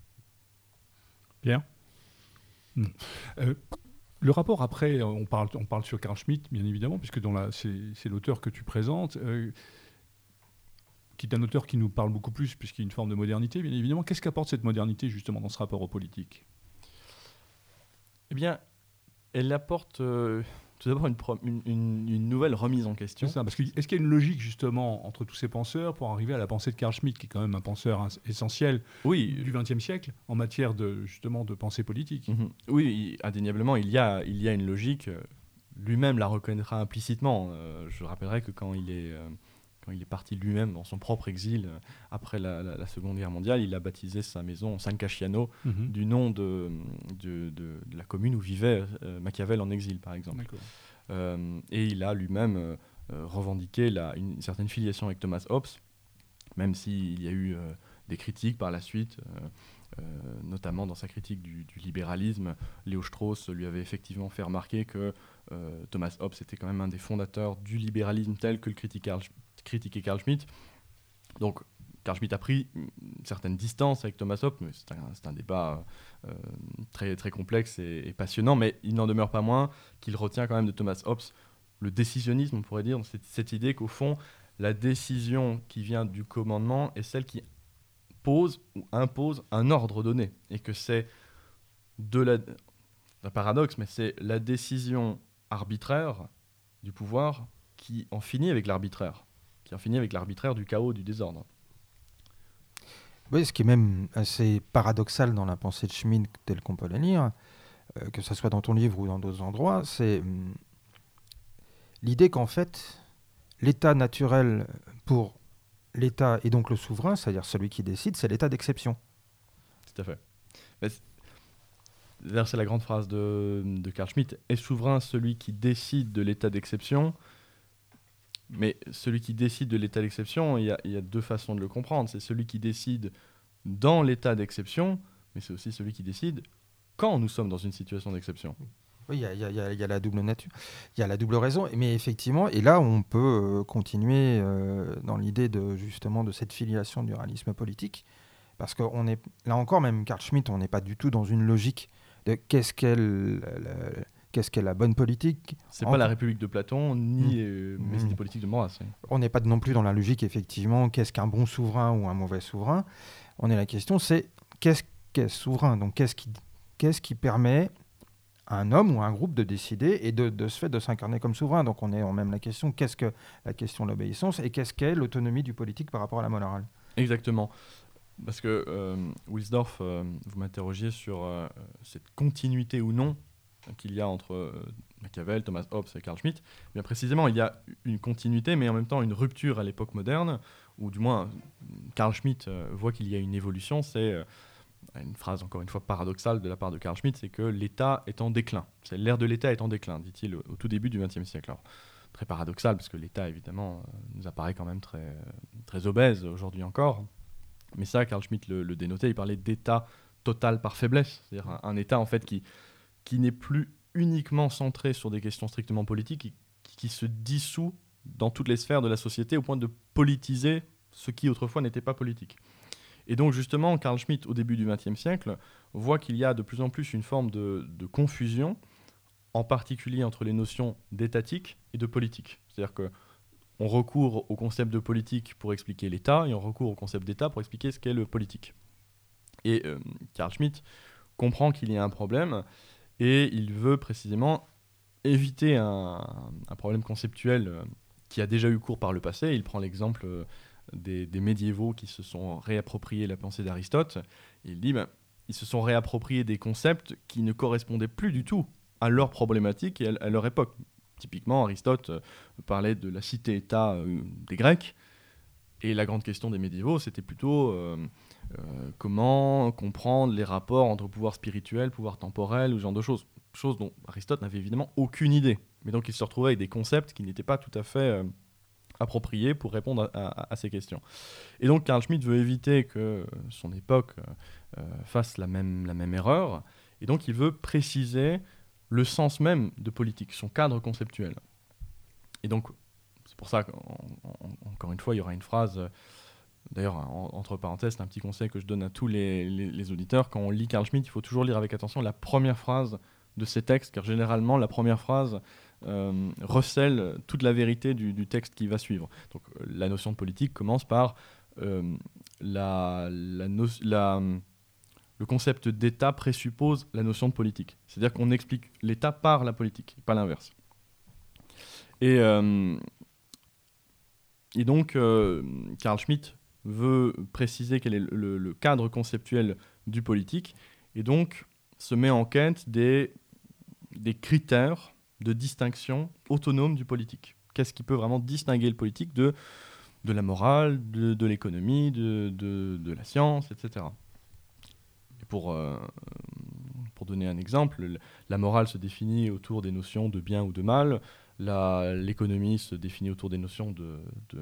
Bien. Mmh. Euh, Le rapport après, on parle, on parle sur Carl Schmitt, bien évidemment, puisque dans la, c'est, c'est l'auteur que tu présentes, euh, qui est un auteur qui nous parle beaucoup plus, puisqu'il y a une forme de modernité, bien évidemment. Qu'est-ce qu'apporte cette modernité, justement, dans ce rapport aux politiques ? Eh bien, elle apporte euh, tout d'abord une, une, une, une nouvelle remise en question. C'est ça, parce que est-ce qu'il y a une logique, justement, entre tous ces penseurs pour arriver à la pensée de Carl Schmitt, qui est quand même un penseur essentiel oui. du vingtième siècle, en matière de, justement, de pensée politique ? Mm-hmm. Oui, indéniablement, il y a, il y a une logique. Lui-même la reconnaîtra implicitement. Euh, je rappellerai que quand il est... Euh, Quand il est parti lui-même dans son propre exil euh, après la, la, la Seconde Guerre mondiale, il a baptisé sa maison San Casciano mm-hmm. du nom de, de, de, de la commune où vivait euh, Machiavel en exil, par exemple. Euh, et il a lui-même euh, euh, revendiquait la, une, une certaine filiation avec Thomas Hobbes, même s'il y a eu euh, des critiques par la suite, euh, euh, notamment dans sa critique du, du libéralisme. Léo Strauss lui avait effectivement fait remarquer que euh, Thomas Hobbes était quand même un des fondateurs du libéralisme tel que le critiquait Carl, critiquait Carl Schmitt. Donc Carl Schmitt a pris une certaine distance avec Thomas Hobbes, mais c'est un, c'est un débat euh, très, très complexe et, et passionnant, mais il n'en demeure pas moins qu'il retient quand même de Thomas Hobbes le décisionnisme, on pourrait dire, cette, cette idée qu'au fond, la décision qui vient du commandement est celle qui pose ou impose un ordre donné, et que c'est de la, un paradoxe, mais c'est la décision arbitraire du pouvoir qui en finit avec l'arbitraire, qui en finit avec l'arbitraire du chaos, du désordre. Oui, ce qui est même assez paradoxal dans la pensée de Schmitt, telle qu'on peut la lire, euh, que ce soit dans ton livre ou dans d'autres endroits, c'est hum, l'idée qu'en fait, l'état naturel pour l'État et donc le souverain, c'est-à-dire celui qui décide, c'est l'état d'exception. Tout à fait. Mais c'est... D'ailleurs, c'est la grande phrase de, de Carl Schmitt. Est souverain celui qui décide de l'état d'exception? Mais celui qui décide de l'état d'exception, il y a, il y a deux façons de le comprendre. C'est celui qui décide dans l'état d'exception, mais c'est aussi celui qui décide quand nous sommes dans une situation d'exception. Oui, il y a, y a, y a, y a la double nature, il y a la double raison, mais effectivement, et là on peut euh, continuer euh, dans l'idée de justement de cette filiation du réalisme politique, parce qu'on est là encore, même Carl Schmitt, on n'est pas du tout dans une logique de qu'est-ce qu'est, le, le, qu'est-ce qu'est la bonne politique. C'est pas la République de Platon, ni mmh. euh, mais c'est mmh. des politiques de Maurras. Oui. On n'est pas non plus dans la logique, effectivement, qu'est-ce qu'un bon souverain ou un mauvais souverain. On est la question, c'est qu'est-ce qu'est souverain, donc qu'est-ce qui, qu'est-ce qui permet à un homme ou à un groupe de décider et de, de ce fait de s'incarner comme souverain. Donc on est en même la question, qu'est-ce que la question de l'obéissance et qu'est-ce qu'est l'autonomie du politique par rapport à la morale. Exactement. Parce que euh, Wilsdorf, euh, vous m'interrogiez sur euh, cette continuité ou non qu'il y a entre euh, Machiavel, Thomas Hobbes et Carl Schmitt. Bien précisément, il y a une continuité, mais en même temps une rupture à l'époque moderne, ou du moins Carl Schmitt euh, voit qu'il y a une évolution. C'est euh, une phrase encore une fois paradoxale de la part de Carl Schmitt, c'est que l'État est en déclin. C'est l'ère de l'État est en déclin, dit-il au, au tout début du vingtième siècle. Alors, très paradoxal, parce que l'État, évidemment, euh, nous apparaît quand même très, très obèse aujourd'hui encore. Mais ça, Carl Schmitt le, le dénotait, il parlait d'état total par faiblesse, c'est-à-dire un, un état en fait qui, qui n'est plus uniquement centré sur des questions strictement politiques, qui, qui se dissout dans toutes les sphères de la société au point de politiser ce qui autrefois n'était pas politique. Et donc justement, Carl Schmitt, au début du vingtième siècle, voit qu'il y a de plus en plus une forme de, de confusion, en particulier entre les notions d'étatique et de politique. C'est-à-dire que on recourt au concept de politique pour expliquer l'État, et on recourt au concept d'État pour expliquer ce qu'est le politique. Et euh, Carl Schmitt comprend qu'il y a un problème, et il veut précisément éviter un, un problème conceptuel euh, qui a déjà eu cours par le passé. Il prend l'exemple euh, des, des médiévaux qui se sont réappropriés la pensée d'Aristote. Il dit ben, ils se sont réappropriés des concepts qui ne correspondaient plus du tout à leur problématique et à, à leur époque. Typiquement, Aristote euh, parlait de la cité-État euh, des Grecs, et la grande question des médiévaux, c'était plutôt euh, euh, comment comprendre les rapports entre pouvoir spirituel, pouvoir temporel, ou ce genre de choses. Choses dont Aristote n'avait évidemment aucune idée. Mais donc il se retrouvait avec des concepts qui n'étaient pas tout à fait euh, appropriés pour répondre à, à, à ces questions. Et donc Carl Schmitt veut éviter que son époque euh, fasse la même, la même erreur, et donc il veut préciser le sens même de politique, son cadre conceptuel. Et donc, c'est pour ça qu'encore une fois, il y aura une phrase, euh, d'ailleurs, en, entre parenthèses, c'est un petit conseil que je donne à tous les, les, les auditeurs, quand on lit Carl Schmitt, il faut toujours lire avec attention la première phrase de ses textes, car généralement, la première phrase euh, recèle toute la vérité du, du texte qui va suivre. Donc, la notion de politique commence par euh, la... la, no la Le concept d'État présuppose la notion de politique. C'est-à-dire qu'on explique l'État par la politique, pas l'inverse. Et, euh, et donc, euh, Carl Schmitt veut préciser quel est le, le, le cadre conceptuel du politique, et donc se met en quête des, des critères de distinction autonomes du politique. Qu'est-ce qui peut vraiment distinguer le politique de, de la morale, de, de l'économie, de, de, de la science, et cetera. Pour, euh, pour donner un exemple, la morale se définit autour des notions de bien ou de mal, la, l'économie se définit autour des notions de, de,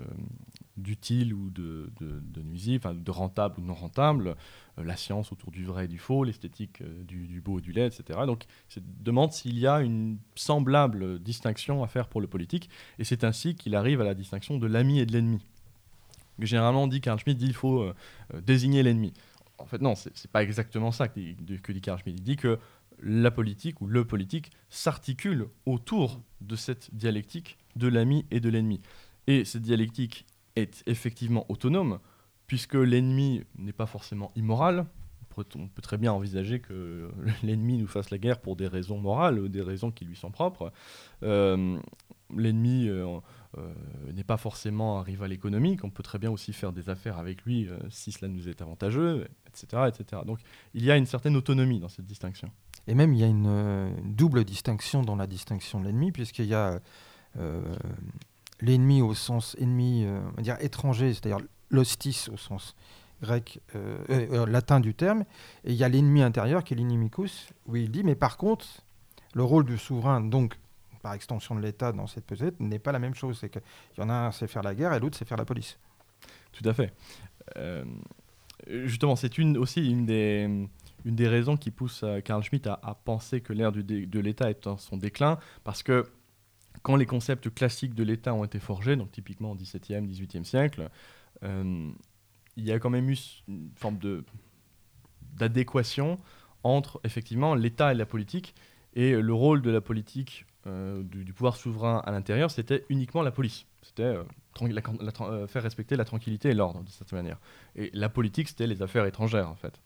d'utile ou de, de, de nuisible, enfin, de rentable ou non rentable, euh, la science autour du vrai et du faux, l'esthétique euh, du, du beau et du laid, et cetera. Donc, il demande s'il y a une semblable distinction à faire pour le politique, et c'est ainsi qu'il arrive à la distinction de l'ami et de l'ennemi. Généralement, on dit, Carl Schmitt dit il faut euh, euh, désigner l'ennemi. En fait, non, c'est, c'est pas exactement ça que dit, que dit Carl Schmitt. Il dit que la politique ou le politique s'articule autour de cette dialectique de l'ami et de l'ennemi. Et cette dialectique est effectivement autonome, puisque l'ennemi n'est pas forcément immoral. On peut très bien envisager que l'ennemi nous fasse la guerre pour des raisons morales ou des raisons qui lui sont propres. Euh, l'ennemi euh, euh, n'est pas forcément un rival économique. On peut très bien aussi faire des affaires avec lui euh, si cela nous est avantageux, et cetera, et cetera. Donc il y a une certaine autonomie dans cette distinction. Et même, il y a une, une double distinction dans la distinction de l'ennemi, puisqu'il y a euh, l'ennemi au sens ennemi, euh, on va dire étranger, c'est-à-dire l'hostis au sens grec, euh, euh, latin du terme, et il y a l'ennemi intérieur qui est l'inimicus, où il dit, mais par contre, le rôle du souverain, donc par extension de l'État dans cette pesette, n'est pas la même chose. C'est qu'il y en a un, c'est faire la guerre, et l'autre, c'est faire la police. Tout à fait. Euh, justement, c'est une, aussi une des... une des raisons qui pousse euh, Carl Schmitt à, à penser que l'ère du dé- de l'État est en son déclin, parce que quand les concepts classiques de l'État ont été forgés, donc typiquement au dix-septième, dix-huitième siècle, euh, il y a quand même eu une forme de, d'adéquation entre effectivement l'État et la politique, et le rôle de la politique, euh, du, du pouvoir souverain à l'intérieur, c'était uniquement la police. C'était euh, tran- la, la, euh, faire respecter la tranquillité et l'ordre, de cette manière. Et la politique, c'était les affaires étrangères, en fait.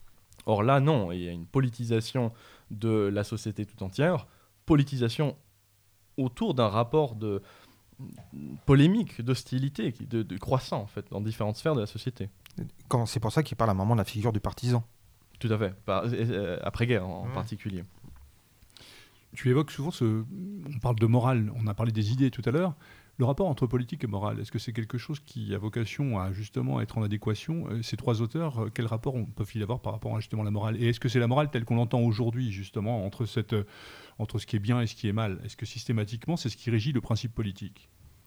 Or là, non, il y a une politisation de la société tout entière, politisation autour d'un rapport de polémique, d'hostilité, de, de croissant, en fait, dans différentes sphères de la société. Quand, c'est pour ça qu'il parle à un moment de la figure du partisan. Tout à fait, Par, euh, après-guerre en, en Mmh. particulier. Tu évoques souvent ce... On parle de morale, on a parlé des idées tout à l'heure. Le rapport entre politique et morale, est-ce que c'est quelque chose qui a vocation à justement être en adéquation ? euh, Ces trois auteurs, euh, quel rapport on- peuvent-ils avoir par rapport à justement la morale ? Et est-ce que c'est la morale telle qu'on l'entend aujourd'hui, justement, entre, cette, euh, entre ce qui est bien et ce qui est mal ? Est-ce que systématiquement, c'est ce qui régit le principe politique ?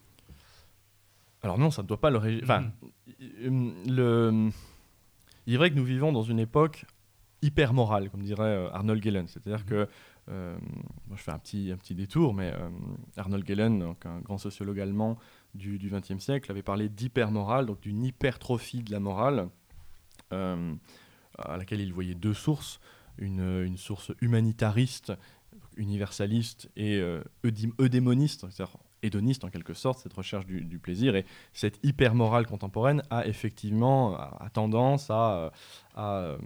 Alors non, ça ne doit pas le régir. Enfin, mmh. le... il est vrai que nous vivons dans une époque hyper morale, comme dirait euh, Arnold Gehlen. C'est-à-dire mmh. que, euh, moi je fais un petit, un petit détour, mais euh, Arnold Gehlen, donc un grand sociologue allemand du vingtième siècle, avait parlé d'hypermorale, donc d'une hypertrophie de la morale, euh, à laquelle il voyait deux sources, une, une source humanitariste, universaliste et euh, eudé- eudémoniste, c'est-à-dire hédoniste en quelque sorte, cette recherche du, du plaisir. Et cette hypermorale contemporaine a effectivement a, a tendance à, à,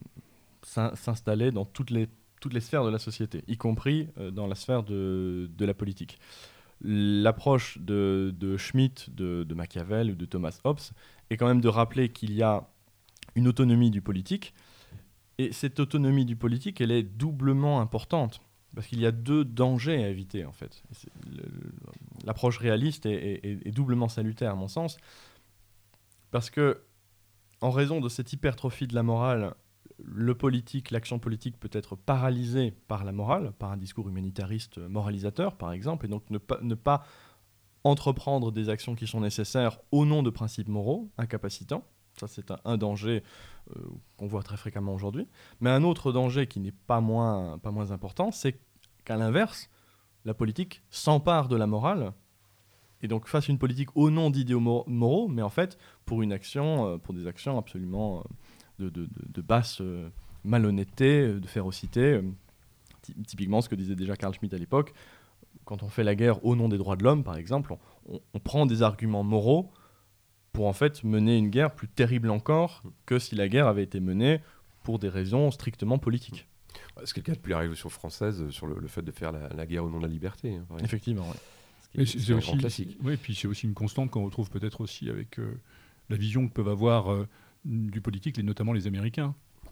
à s'installer dans toutes les, toutes les sphères de la société, y compris euh, dans la sphère de, de la politique. L'approche de, de Schmitt, de, de Machiavel ou de Thomas Hobbes est quand même de rappeler qu'il y a une autonomie du politique, et cette autonomie du politique, elle est doublement importante, parce qu'il y a deux dangers à éviter, en fait. Le, le, l'approche réaliste est, est, est doublement salutaire, à mon sens, parce que, en raison de cette hypertrophie de la morale, le politique, l'action politique peut être paralysée par la morale, par un discours humanitariste moralisateur, par exemple, et donc ne pas, ne pas entreprendre des actions qui sont nécessaires au nom de principes moraux incapacitants. Ça, c'est un, un danger euh, qu'on voit très fréquemment aujourd'hui. Mais un autre danger qui n'est pas moins, pas moins important, c'est qu'à l'inverse, la politique s'empare de la morale et donc fasse une politique au nom d'idéaux moraux, mais en fait pour une action, euh, pour des actions absolument euh, de, de, de, de basse euh, malhonnêteté, de férocité. Euh, typiquement ce que disait déjà Carl Schmitt à l'époque, quand on fait la guerre au nom des droits de l'homme, par exemple, on, on, on prend des arguments moraux pour en fait mener une guerre plus terrible encore que si la guerre avait été menée pour des raisons strictement politiques. C'est quelqu'un depuis la Révolution française sur le, le fait de faire la, la guerre au nom de la liberté. Hein, effectivement, oui. C'est, c'est, c'est un aussi, grand classique. Oui, puis c'est aussi une constante qu'on retrouve peut-être aussi avec euh, la vision que peuvent avoir euh, du politique, les, notamment les Américains.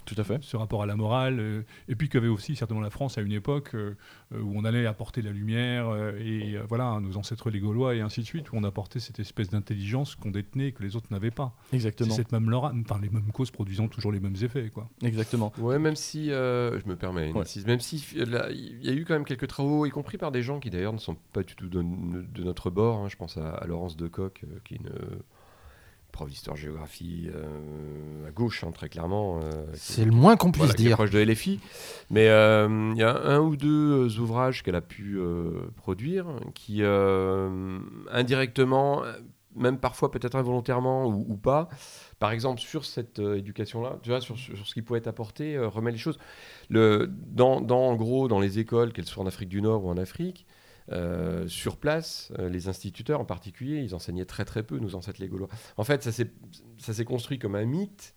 Tout à fait. Ce rapport à la morale, euh, et puis qu'avait aussi certainement la France à une époque euh, où on allait apporter la lumière, euh, et euh, voilà, nos ancêtres les Gaulois et ainsi de suite, où on apportait cette espèce d'intelligence qu'on détenait et que les autres n'avaient pas. Exactement. C'est cette même lora- enfin, les mêmes causes produisant toujours les mêmes effets, quoi. Exactement. Ouais, même si, euh, je me permets, une Ouais. incise, même si euh, là, il y a eu quand même quelques travaux, y compris par des gens qui d'ailleurs ne sont pas du tout de, de notre bord. Hein. Je pense à, à Laurence Decoq, euh, qui est une euh, prof d'histoire-géographie euh, à gauche, hein, très clairement. euh, qui- C'est le moins qu'on puisse voilà, qui est dire. proche de L F I. Mais euh, il y a un ou deux euh, ouvrages qu'elle a pu euh, produire qui, euh, indirectement, euh, même parfois peut-être involontairement ou, ou pas, par exemple sur cette euh, éducation-là, tu vois, sur, sur, sur ce qui pouvait être apporté, euh, remet les choses. Le, dans, dans, en gros, dans les écoles, qu'elles soient en Afrique du Nord ou en Afrique, euh, sur place, euh, les instituteurs en particulier, ils enseignaient très très peu, nos ancêtres les Gaulois. En fait, ça s'est, ça s'est construit comme un mythe.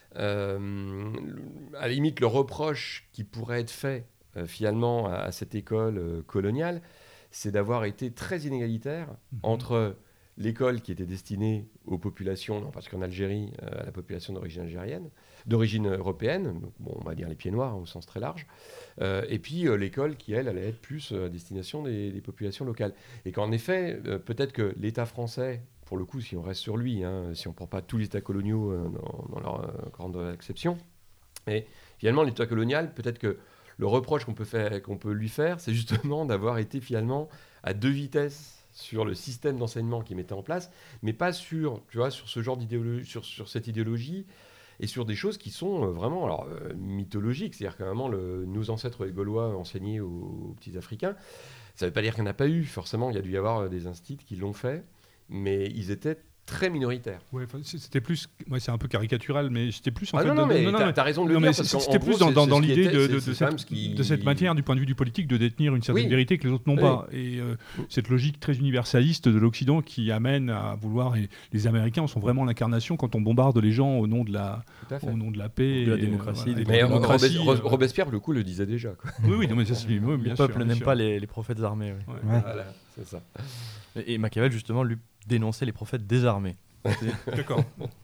Euh, à la limite, le reproche qui pourrait être fait euh, finalement à, à cette école euh, coloniale, c'est d'avoir été très inégalitaire Mhm. entre l'école qui était destinée aux populations, non, parce qu'en Algérie, euh, à la population d'origine algérienne, d'origine européenne, donc, bon, on va dire les pieds noirs hein, au sens très large, euh, et puis euh, l'école qui, elle, allait être plus euh, à destination des, des populations locales. Et qu'en effet, euh, peut-être que l'État français, pour le coup, si on reste sur lui, hein, si on ne prend pas tous les États coloniaux euh, dans, dans leur euh, grande acception, mais finalement, l'État colonial, peut-être que le reproche qu'on peut, faire, qu'on peut lui faire, c'est justement d'avoir été finalement à deux vitesses sur le système d'enseignement qu'il mettait en place, mais pas sur, tu vois, sur ce genre d'idéologie, sur, sur cette idéologie, et sur des choses qui sont euh, vraiment alors, euh, mythologiques. C'est-à-dire qu'à un moment, le, nos ancêtres les Gaulois enseignaient aux, aux petits Africains. Ça ne veut pas dire qu'il n'y en a pas eu. Forcément, il y a dû y avoir euh, des instituts qui l'ont fait, mais ils étaient très minoritaires. Ouais, enfin, c'est- c'était plus, moi c'est un peu caricatural, mais c'était plus en Ah fait. non, non, de- mais non, non, t'as mais- t'as raison de le non, dire. mais parce qu'en- c'était en plus gros, dans, c'est- dans, c'est dans ce qui l'idée était- de, c'est- de, c'est de quand même cette, ce qui- de cette manière, du point de vue du politique, de détenir une certaine Oui. vérité que les autres n'ont Oui. pas. Et euh, cette logique très universaliste de l'Occident qui amène à vouloir. Et les Américains sont vraiment l'incarnation quand on bombarde les gens au nom de la, Tout à fait. au nom de la paix, De la et, démocratie, voilà, des et de Mais la Ro- démocratie, Robes- Ro- euh, Robespierre, le coup, le disait déjà. Quoi. Oui, oui, non, mais ça, c'est, oui, bien Le sûr, peuple bien n'aime sûr. pas les, les prophètes armés. oui. Ouais. Ouais. Voilà, c'est ça. Et, et Machiavel, justement, lui dénonçait les prophètes désarmés. D'accord.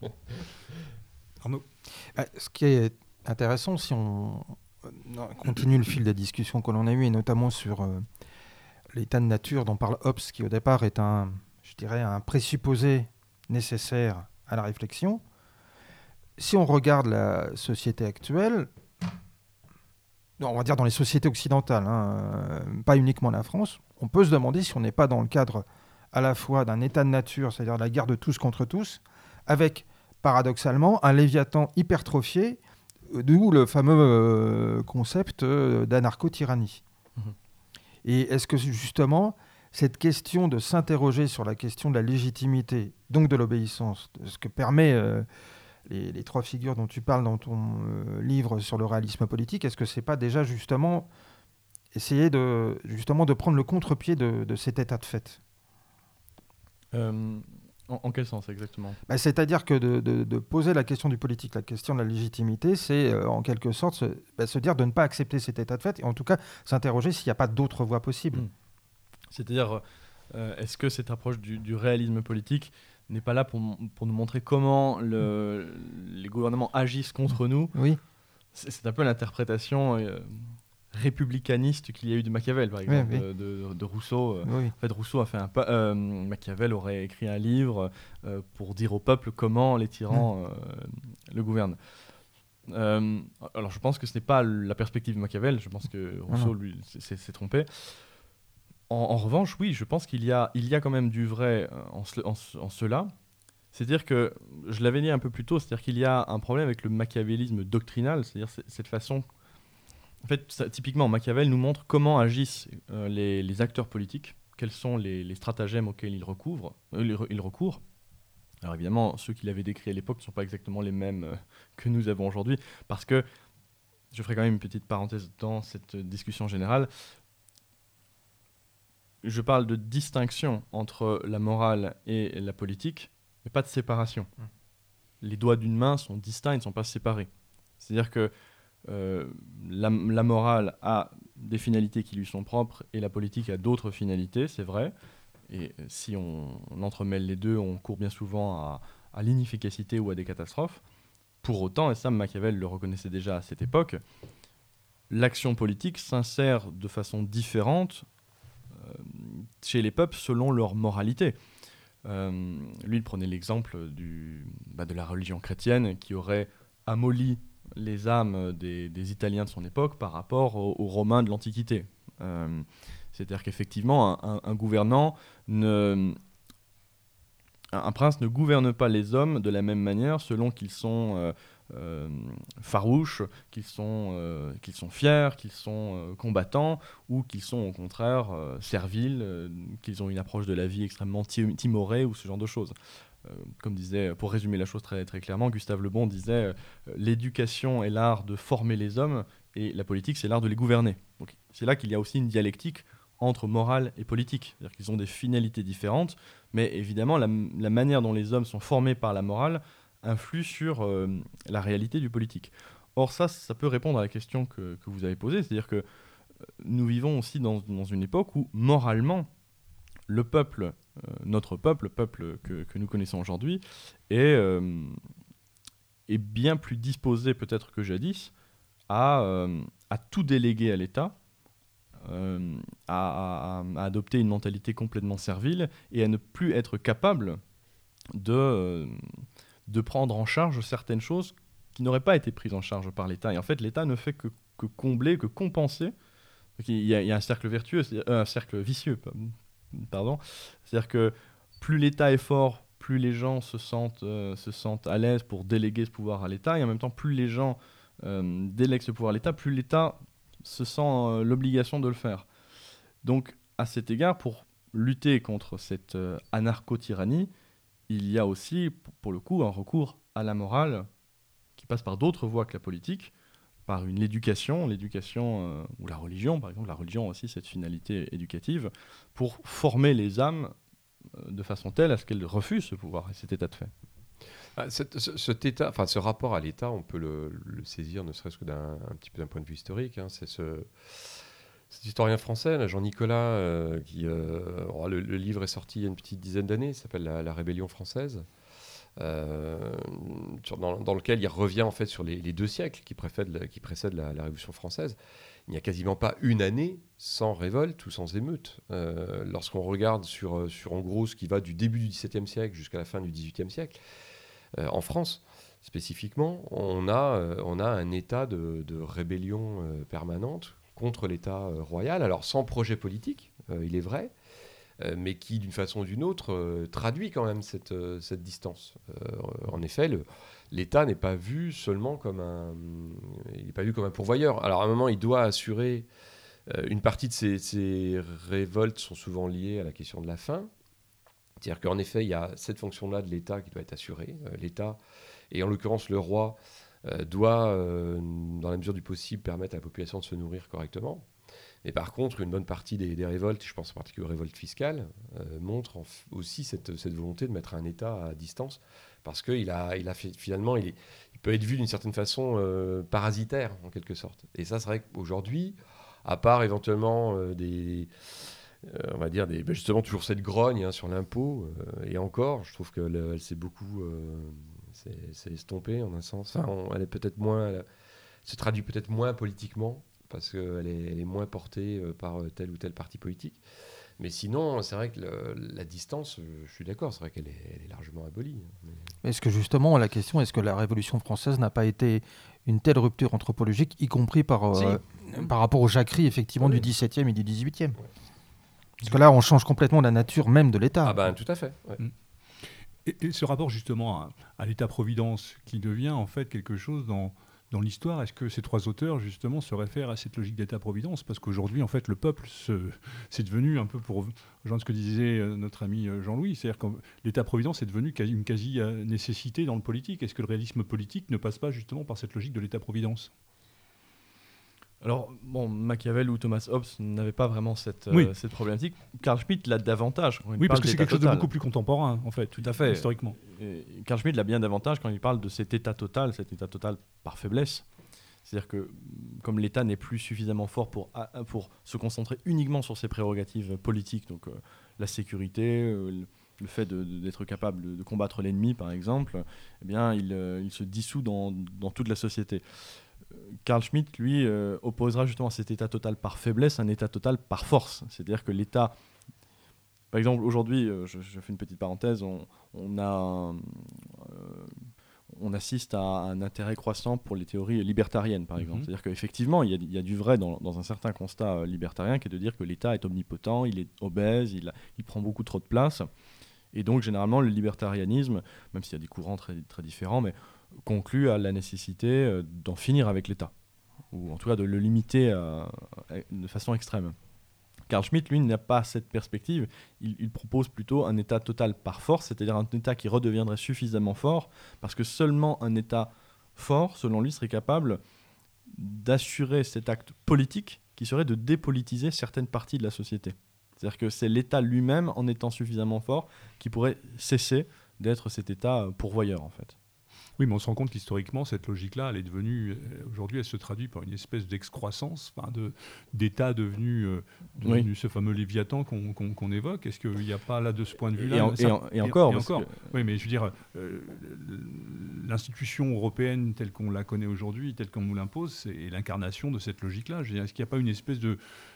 Arnaud. Ah, Ce qui est intéressant, si on euh, continue le fil des discussions que l'on a eues, et notamment sur euh, l'état de nature dont parle Hobbes, qui au départ est un, je dirais, un présupposé nécessaire à la réflexion. Si on regarde la société actuelle, non, on va dire dans les sociétés occidentales, hein, euh, pas uniquement la France, on peut se demander si on n'est pas dans le cadre à la fois d'un état de nature, c'est-à-dire de la guerre de tous contre tous, avec paradoxalement un léviathan hypertrophié, euh, d'où le fameux euh, concept euh, d'anarcho-tyrannie. Mhm. Et est-ce que justement, cette question de s'interroger sur la question de la légitimité, donc de l'obéissance, de ce que permet euh, les, les trois figures dont tu parles dans ton euh, livre sur le réalisme politique, est-ce que c'est pas déjà justement essayer de, justement de prendre le contre-pied de, de cet état de fait? Euh, en, en quel sens exactement? Bah, c'est-à-dire que de, de- de poser la question du politique, la question de la légitimité, c'est euh, en quelque sorte se, bah, se dire de ne pas accepter cet état de fait et en tout cas s'interroger s'il n'y a pas d'autres voies possibles. Mm. C'est-à-dire, euh, est-ce que cette approche du, du réalisme politique n'est pas là pour, m- pour nous montrer comment le- les gouvernements agissent contre nous? Oui, C'est c'est un peu l'interprétation euh, républicaniste qu'il y a eu de Machiavel, par exemple, oui. de, de- de Rousseau. euh. oui. En fait, Rousseau a fait un pa- euh, Machiavel aurait écrit un livre euh, pour dire au peuple comment les tyrans euh, le gouvernent. Euh, alors, je pense que ce n'est pas la perspective de Machiavel. Je pense que Rousseau, non. lui, s'est- s'est s'est trompé. En, en revanche, oui, je pense qu'il y a, il y a quand même du vrai euh, en, ce- en ce- en cela. C'est-à-dire que, je l'avais dit un peu plus tôt, c'est-à-dire qu'il y a un problème avec le machiavélisme doctrinal, c'est-à-dire c- cette façon. En fait, ça, typiquement, Machiavel nous montre comment agissent euh, les, les acteurs politiques, quels sont les, les stratagèmes auxquels ils, recouvrent, euh, les re- ils recourent. Alors évidemment, ceux qu'il avait décrits à l'époque ne sont pas exactement les mêmes euh, que nous avons aujourd'hui, parce que, je ferai quand même une petite parenthèse dans cette discussion générale, je parle de distinction entre la morale et la politique, mais pas de séparation. Mm. Les doigts d'une main sont distincts, ils ne sont pas séparés. C'est-à-dire que euh, la, la morale a des finalités qui lui sont propres et la politique a d'autres finalités, c'est vrai. Et si on, on entremêle les deux, on court bien souvent à, à l'inefficacité ou à des catastrophes. Pour autant, et ça Machiavel le reconnaissait déjà à cette époque, l'action politique s'insère de façon différente euh, chez les peuples selon leur moralité. Euh, lui, il prenait l'exemple du, bah, de la religion chrétienne qui aurait amolli les âmes des, des Italiens de son époque par rapport aux, aux Romains de l'Antiquité. Euh, c'est-à-dire qu'effectivement, un, un, un gouvernant ne... Un prince ne gouverne pas les hommes de la même manière selon qu'ils sont euh, euh, farouches, qu'ils sont, euh, qu'ils sont fiers, qu'ils sont euh, combattants, ou qu'ils sont au contraire euh, serviles, euh, qu'ils ont une approche de la vie extrêmement tim- timorée ou ce genre de choses. Euh, comme disait, pour résumer la chose très, très clairement, Gustave Le Bon disait euh, « L'éducation est l'art de former les hommes et la politique c'est l'art de les gouverner ». Donc c'est là qu'il y a aussi une dialectique entre morale et politique. C'est-à-dire qu'ils ont des finalités différentes, mais évidemment, la, la manière dont les hommes sont formés par la morale influe sur euh, la réalité du politique. Or, ça, ça peut répondre à la question que, que vous avez posée, c'est-à-dire que euh, nous vivons aussi dans, dans une époque où, moralement, le peuple, euh, notre peuple, le peuple que, que nous connaissons aujourd'hui, est, euh, est bien plus disposé, peut-être que jadis, à, euh, à tout déléguer à l'État, Euh, à, à, à adopter une mentalité complètement servile et à ne plus être capable de, euh, de prendre en charge certaines choses qui n'auraient pas été prises en charge par l'État. Et en fait, l'État ne fait que, que combler, que compenser. Donc, il, y a, il y a un cercle vertueux, euh, un cercle vicieux, pardon. C'est-à-dire que plus l'État est fort, plus les gens se sentent, euh, se sentent à l'aise pour déléguer ce pouvoir à l'État, et en même temps, plus les gens euh, délèguent ce pouvoir à l'État, plus l'État se sent euh, l'obligation de le faire. Donc, à cet égard, pour lutter contre cette euh, anarcho-tyrannie, il y a aussi, pour, pour le coup, un recours à la morale qui passe par d'autres voies que la politique, par une éducation, l'éducation euh, ou la religion, par exemple. La religion a aussi cette finalité éducative, pour former les âmes euh, de façon telle à ce qu'elles refusent ce pouvoir et cet état de fait. Ah, cet, ce, cet état, enfin, ce rapport à l'État, on peut le, le saisir ne serait-ce que d'un un petit peu d'un point de vue historique. Hein. C'est ce, cet historien français, là, Jean Nicolas, euh, qui euh, oh, le, le livre est sorti il y a une petite dizaine d'années, il s'appelle La, La Rébellion française, euh, sur, dans, dans lequel il revient en fait sur les, les deux siècles qui précèdent, qui précèdent la, la Révolution française. Il n'y a quasiment pas une année sans révolte ou sans émeute. Euh, lorsqu'on regarde sur, sur en gros ce qui va du début du dix-septième siècle jusqu'à la fin du dix-huitième siècle, Euh, en France, spécifiquement, on a, euh, on a un état de, de rébellion euh, permanente contre l'État euh, royal, alors sans projet politique, euh, il est vrai, euh, mais qui, d'une façon ou d'une autre, euh, traduit quand même cette, euh, cette distance. Euh, en effet, le, l'État n'est pas vu seulement comme un, il n'est pas vu comme un pourvoyeur. Alors à un moment, il doit assurer, euh, une partie de ces, ces révoltes sont souvent liées à la question de la faim. C'est-à-dire qu'en effet, il y a cette fonction-là de l'État qui doit être assurée. Euh, L'État, et en l'occurrence le roi, euh, doit, euh, dans la mesure du possible, permettre à la population de se nourrir correctement. Mais par contre, une bonne partie des, des révoltes, je pense en particulier aux révoltes fiscales, euh, montrent en f- aussi cette, cette volonté de mettre un État à distance, parce qu'il a, il a fait, finalement, il, est, il peut être vu d'une certaine façon euh, parasitaire, en quelque sorte. Et ça, c'est vrai qu'aujourd'hui, à part éventuellement euh, des... Euh, on va dire des, ben justement toujours cette grogne hein, sur l'impôt euh, et encore je trouve qu'elle s'est beaucoup euh, s'est, s'est estompée en un sens, enfin, on, elle est peut-être moins elle se traduit peut-être moins politiquement parce qu'elle est, elle est moins portée euh, par tel ou tel parti politique, mais sinon c'est vrai que le, la distance euh, je suis d'accord, c'est vrai qu'elle est, elle est largement abolie, mais... Est-ce que justement la question est-ce que la Révolution française n'a pas été une telle rupture anthropologique, y compris par, euh, si. par rapport aux jacqueries effectivement Oui. du dix-septième et du dix-huitième? Ouais. Parce que là, on change complètement la nature même de l'État. Ah ben tout à fait. Ouais. Et, et ce rapport justement à, à l'État-providence qui devient en fait quelque chose dans, dans l'histoire, est-ce que ces trois auteurs justement se réfèrent à cette logique d'État-providence? Parce qu'aujourd'hui en fait le peuple se, c'est devenu un peu, pour rejoindre ce que disait euh, notre ami euh, Jean-Louis, c'est-à-dire que l'État-providence est devenu quasi, une quasi-nécessité dans le politique. Est-ce que le réalisme politique ne passe pas justement par cette logique de l'État-providence? Alors, bon, Machiavel ou Thomas Hobbes n'avaient pas vraiment cette, Oui. euh, cette problématique. Carl Schmitt l'a davantage. Quand il Oui, parce parle que c'est d'état quelque chose de total. beaucoup plus contemporain en fait, Tout à fait. historiquement. Et Carl Schmitt l'a bien davantage quand il parle de cet état total, cet état total par faiblesse. C'est-à-dire que comme l'État n'est plus suffisamment fort pour, pour se concentrer uniquement sur ses prérogatives politiques, donc euh, la sécurité, euh, le fait de, de, d'être capable de, de combattre l'ennemi, par exemple, eh bien, il, euh, il se dissout dans, dans toute la société. Carl Schmitt, lui, euh, opposera justement à cet état total par faiblesse un état total par force. C'est-à-dire que l'État... Par exemple, aujourd'hui, euh, je, je fais une petite parenthèse, on, on, a, un, euh, on assiste à un intérêt croissant pour les théories libertariennes, par exemple. Mm-hmm. C'est-à-dire qu'effectivement, il y, y a du vrai dans, dans un certain constat euh, libertarien qui est de dire que l'État est omnipotent, il est obèse, il, a, il prend beaucoup trop de place. Et donc, généralement, le libertarianisme, même s'il y a des courants très, très différents, mais conclut à la nécessité euh, d'en finir avec l'État, ou en tout cas de le limiter à, à, de façon extrême. Carl Schmitt, lui, n'a pas cette perspective. Il, il propose plutôt un État total par force, c'est-à-dire un État qui redeviendrait suffisamment fort, parce que seulement un État fort, selon lui, serait capable d'assurer cet acte politique qui serait de dépolitiser certaines parties de la société. C'est-à-dire que c'est l'État lui-même, en étant suffisamment fort, qui pourrait cesser d'être cet État pourvoyeur, en fait. Oui, mais on se rend compte qu'historiquement, cette logique-là, elle est devenue, aujourd'hui, elle se traduit par une espèce d'excroissance, enfin de, d'État devenu, euh, devenu oui. ce fameux Léviathan qu'on, qu'on, qu'on évoque. Est-ce qu'il n'y a pas là, de ce point de vue-là... Et, en, ça, et, en, et, et encore, et encore. Que... Oui, mais je veux dire, euh, l'institution européenne telle qu'on la connaît aujourd'hui, telle qu'on nous l'impose, c'est l'incarnation de cette logique-là. Je veux dire, est-ce qu'il n'y a pas une espèce de,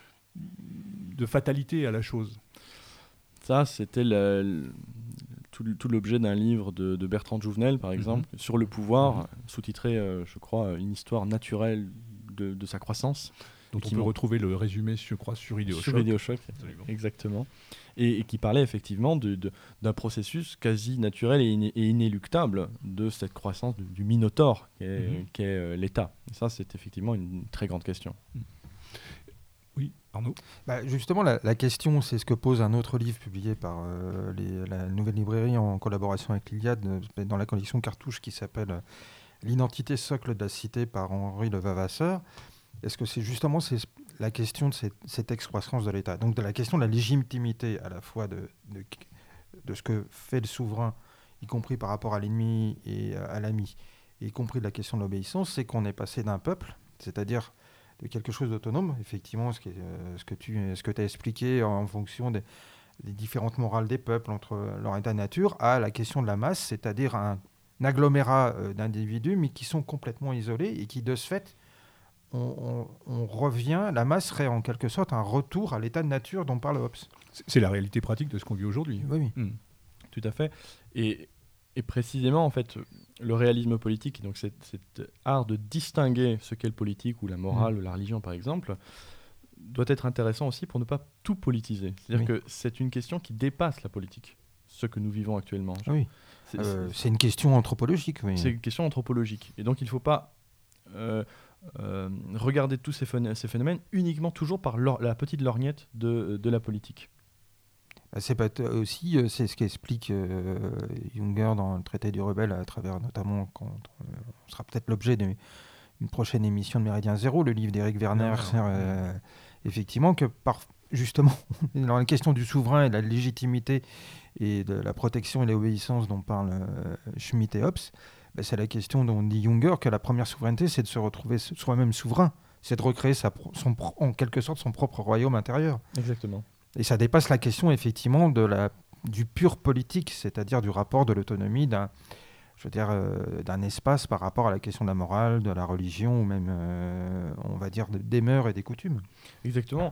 de fatalité à la chose ? Ça, c'était le, le, tout, tout l'objet d'un livre de, de Bertrand Jouvenel, par exemple, mm-hmm. sur le pouvoir, mm-hmm. sous-titré, euh, je crois, Une histoire naturelle de, de sa croissance. Dont on peut retrouver le résumé, je crois, sur Idéochoc. Sur Idéochoc, exactement. Et, et qui parlait effectivement de, de, d'un processus quasi naturel et, iné, et inéluctable de cette croissance du, du minotaure qu'est, mm-hmm. qu'est euh, l'État. Et ça, c'est effectivement une très grande question. Mm. Oui, Arnaud. Bah justement, la, la question, c'est ce que pose un autre livre publié par euh, les, la Nouvelle Librairie en collaboration avec l'Iliade, euh, dans la collection Cartouche, qui s'appelle euh, L'identité socle de la cité par Henri Le Vavasseur. Est-ce que c'est justement c'est la question de cette, cette excroissance de l'État, donc de la question de la légitimité à la fois de, de, de ce que fait le souverain, y compris par rapport à l'ennemi et à l'ami, y compris de la question de l'obéissance, c'est qu'on est passé d'un peuple, c'est-à-dire de quelque chose d'autonome, effectivement, ce, qui est, euh, ce que tu ce que as expliqué en fonction des, des différentes morales des peuples entre leur état de nature, à la question de la masse, c'est-à-dire un, un agglomérat euh, d'individus, mais qui sont complètement isolés et qui, de ce fait, on, on, on revient, la masse serait en quelque sorte un retour à l'état de nature dont parle Hobbes. C'est la réalité pratique de ce qu'on vit aujourd'hui. Oui, oui. Mmh. Tout à fait. Et, et précisément, en fait, le réalisme politique, donc cet, cet art de distinguer ce qu'est le politique ou la morale mmh. ou la religion, par exemple, doit être intéressant aussi pour ne pas tout politiser. C'est-à-dire oui. que c'est une question qui dépasse la politique, ce que nous vivons actuellement. Oui. C'est, euh, c'est une question anthropologique. Oui. C'est une question anthropologique. Et donc, il ne faut pas euh, euh, regarder tous ces, phon- ces phénomènes uniquement toujours par leur, la petite lorgnette de, de la politique. C'est pas t- aussi c'est ce qu'explique euh, Junger dans le traité du rebelle, à travers notamment, quand on sera peut-être l'objet d'une prochaine émission de Méridien Zéro, le livre d'Éric Werner, non, non. Euh, effectivement, que par, justement, dans la question du souverain et de la légitimité et de la protection et l'obéissance dont parlent euh, Schmitt et Hobbes, bah, c'est la question dont dit Junger que la première souveraineté, c'est de se retrouver soi-même souverain, c'est de recréer sa, son, en quelque sorte son propre royaume intérieur. Exactement. Et ça dépasse la question, effectivement, de la, du pur politique, c'est-à-dire du rapport de l'autonomie d'un, je veux dire, euh, d'un espace par rapport à la question de la morale, de la religion, ou même, euh, on va dire, de, des mœurs et des coutumes. Exactement.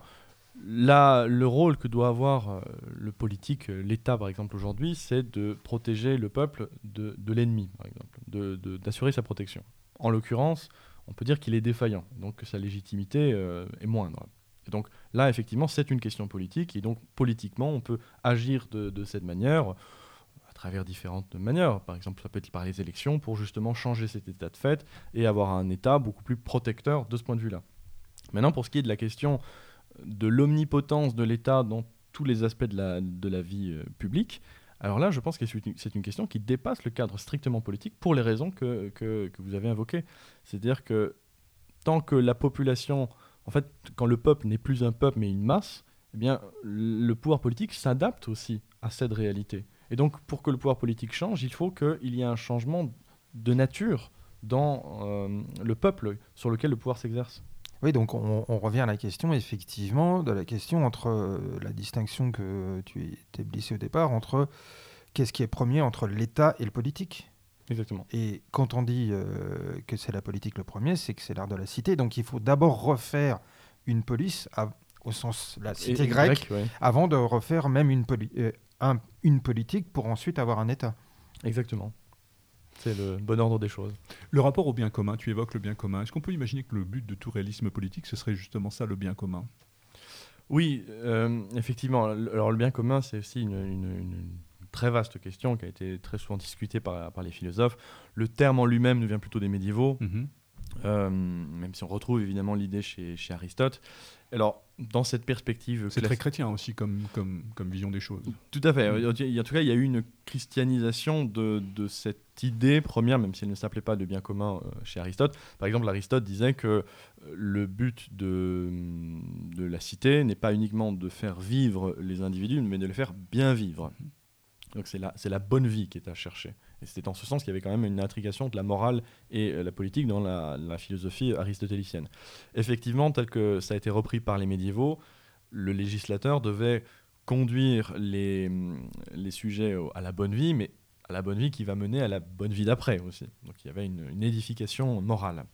Là, le rôle que doit avoir euh, le politique, euh, l'État, par exemple, aujourd'hui, c'est de protéger le peuple de, de l'ennemi, par exemple, de, de, d'assurer sa protection. En l'occurrence, on peut dire qu'il est défaillant, donc que sa légitimité euh, est moindre. Et donc là, effectivement, c'est une question politique, et donc politiquement, on peut agir de, de cette manière, à travers différentes manières. Par exemple, ça peut être par les élections, pour justement changer cet état de fait, et avoir un État beaucoup plus protecteur de ce point de vue-là. Maintenant, pour ce qui est de la question de l'omnipotence de l'État dans tous les aspects de la, de la vie euh, publique, alors là, je pense que c'est une, c'est une question qui dépasse le cadre strictement politique, pour les raisons que, que, que vous avez invoquées. C'est-à-dire que tant que la population... En fait, quand le peuple n'est plus un peuple mais une masse, eh bien, le pouvoir politique s'adapte aussi à cette réalité. Et donc, pour que le pouvoir politique change, il faut qu'il y ait un changement de nature dans euh, le peuple sur lequel le pouvoir s'exerce. Oui, donc on, on revient à la question, effectivement, de la question entre euh, la distinction que tu établissais au départ entre qu'est-ce qui est premier entre l'État et le politique. Exactement. Et quand on dit euh, que c'est la politique le premier, c'est que c'est l'art de la cité. Donc il faut d'abord refaire une police, à, au sens la cité Et, grecque, grec, ouais. avant de refaire même une, poli- euh, un- une politique pour ensuite avoir un État. Exactement. C'est le bon ordre des choses. Le rapport au bien commun, tu évoques le bien commun. Est-ce qu'on peut imaginer que le but de tout réalisme politique, ce serait justement ça, le bien commun ? Oui, euh, effectivement. Alors le bien commun, c'est aussi une, une, une très vaste question qui a été très souvent discutée par, par les philosophes. Le terme en lui-même nous vient plutôt des médiévaux, mm-hmm. euh, même si on retrouve évidemment l'idée chez, chez Aristote. Alors, dans cette perspective... C'est class... très chrétien aussi comme, comme, comme vision des choses. Tout à fait. En tout cas, il y a eu une christianisation de, de cette idée première, même si elle ne s'appelait pas de bien commun euh, chez Aristote. Par exemple, Aristote disait que le but de, de la cité n'est pas uniquement de faire vivre les individus, mais de les faire bien vivre. Donc c'est la, c'est la bonne vie qui est à chercher. Et c'était en ce sens qu'il y avait quand même une intrication de la morale et euh, la politique dans la, la philosophie aristotélicienne. Effectivement, tel que ça a été repris par les médiévaux, le législateur devait conduire les, les sujets au, à la bonne vie, mais à la bonne vie qui va mener à la bonne vie d'après aussi. Donc il y avait une, une édification morale.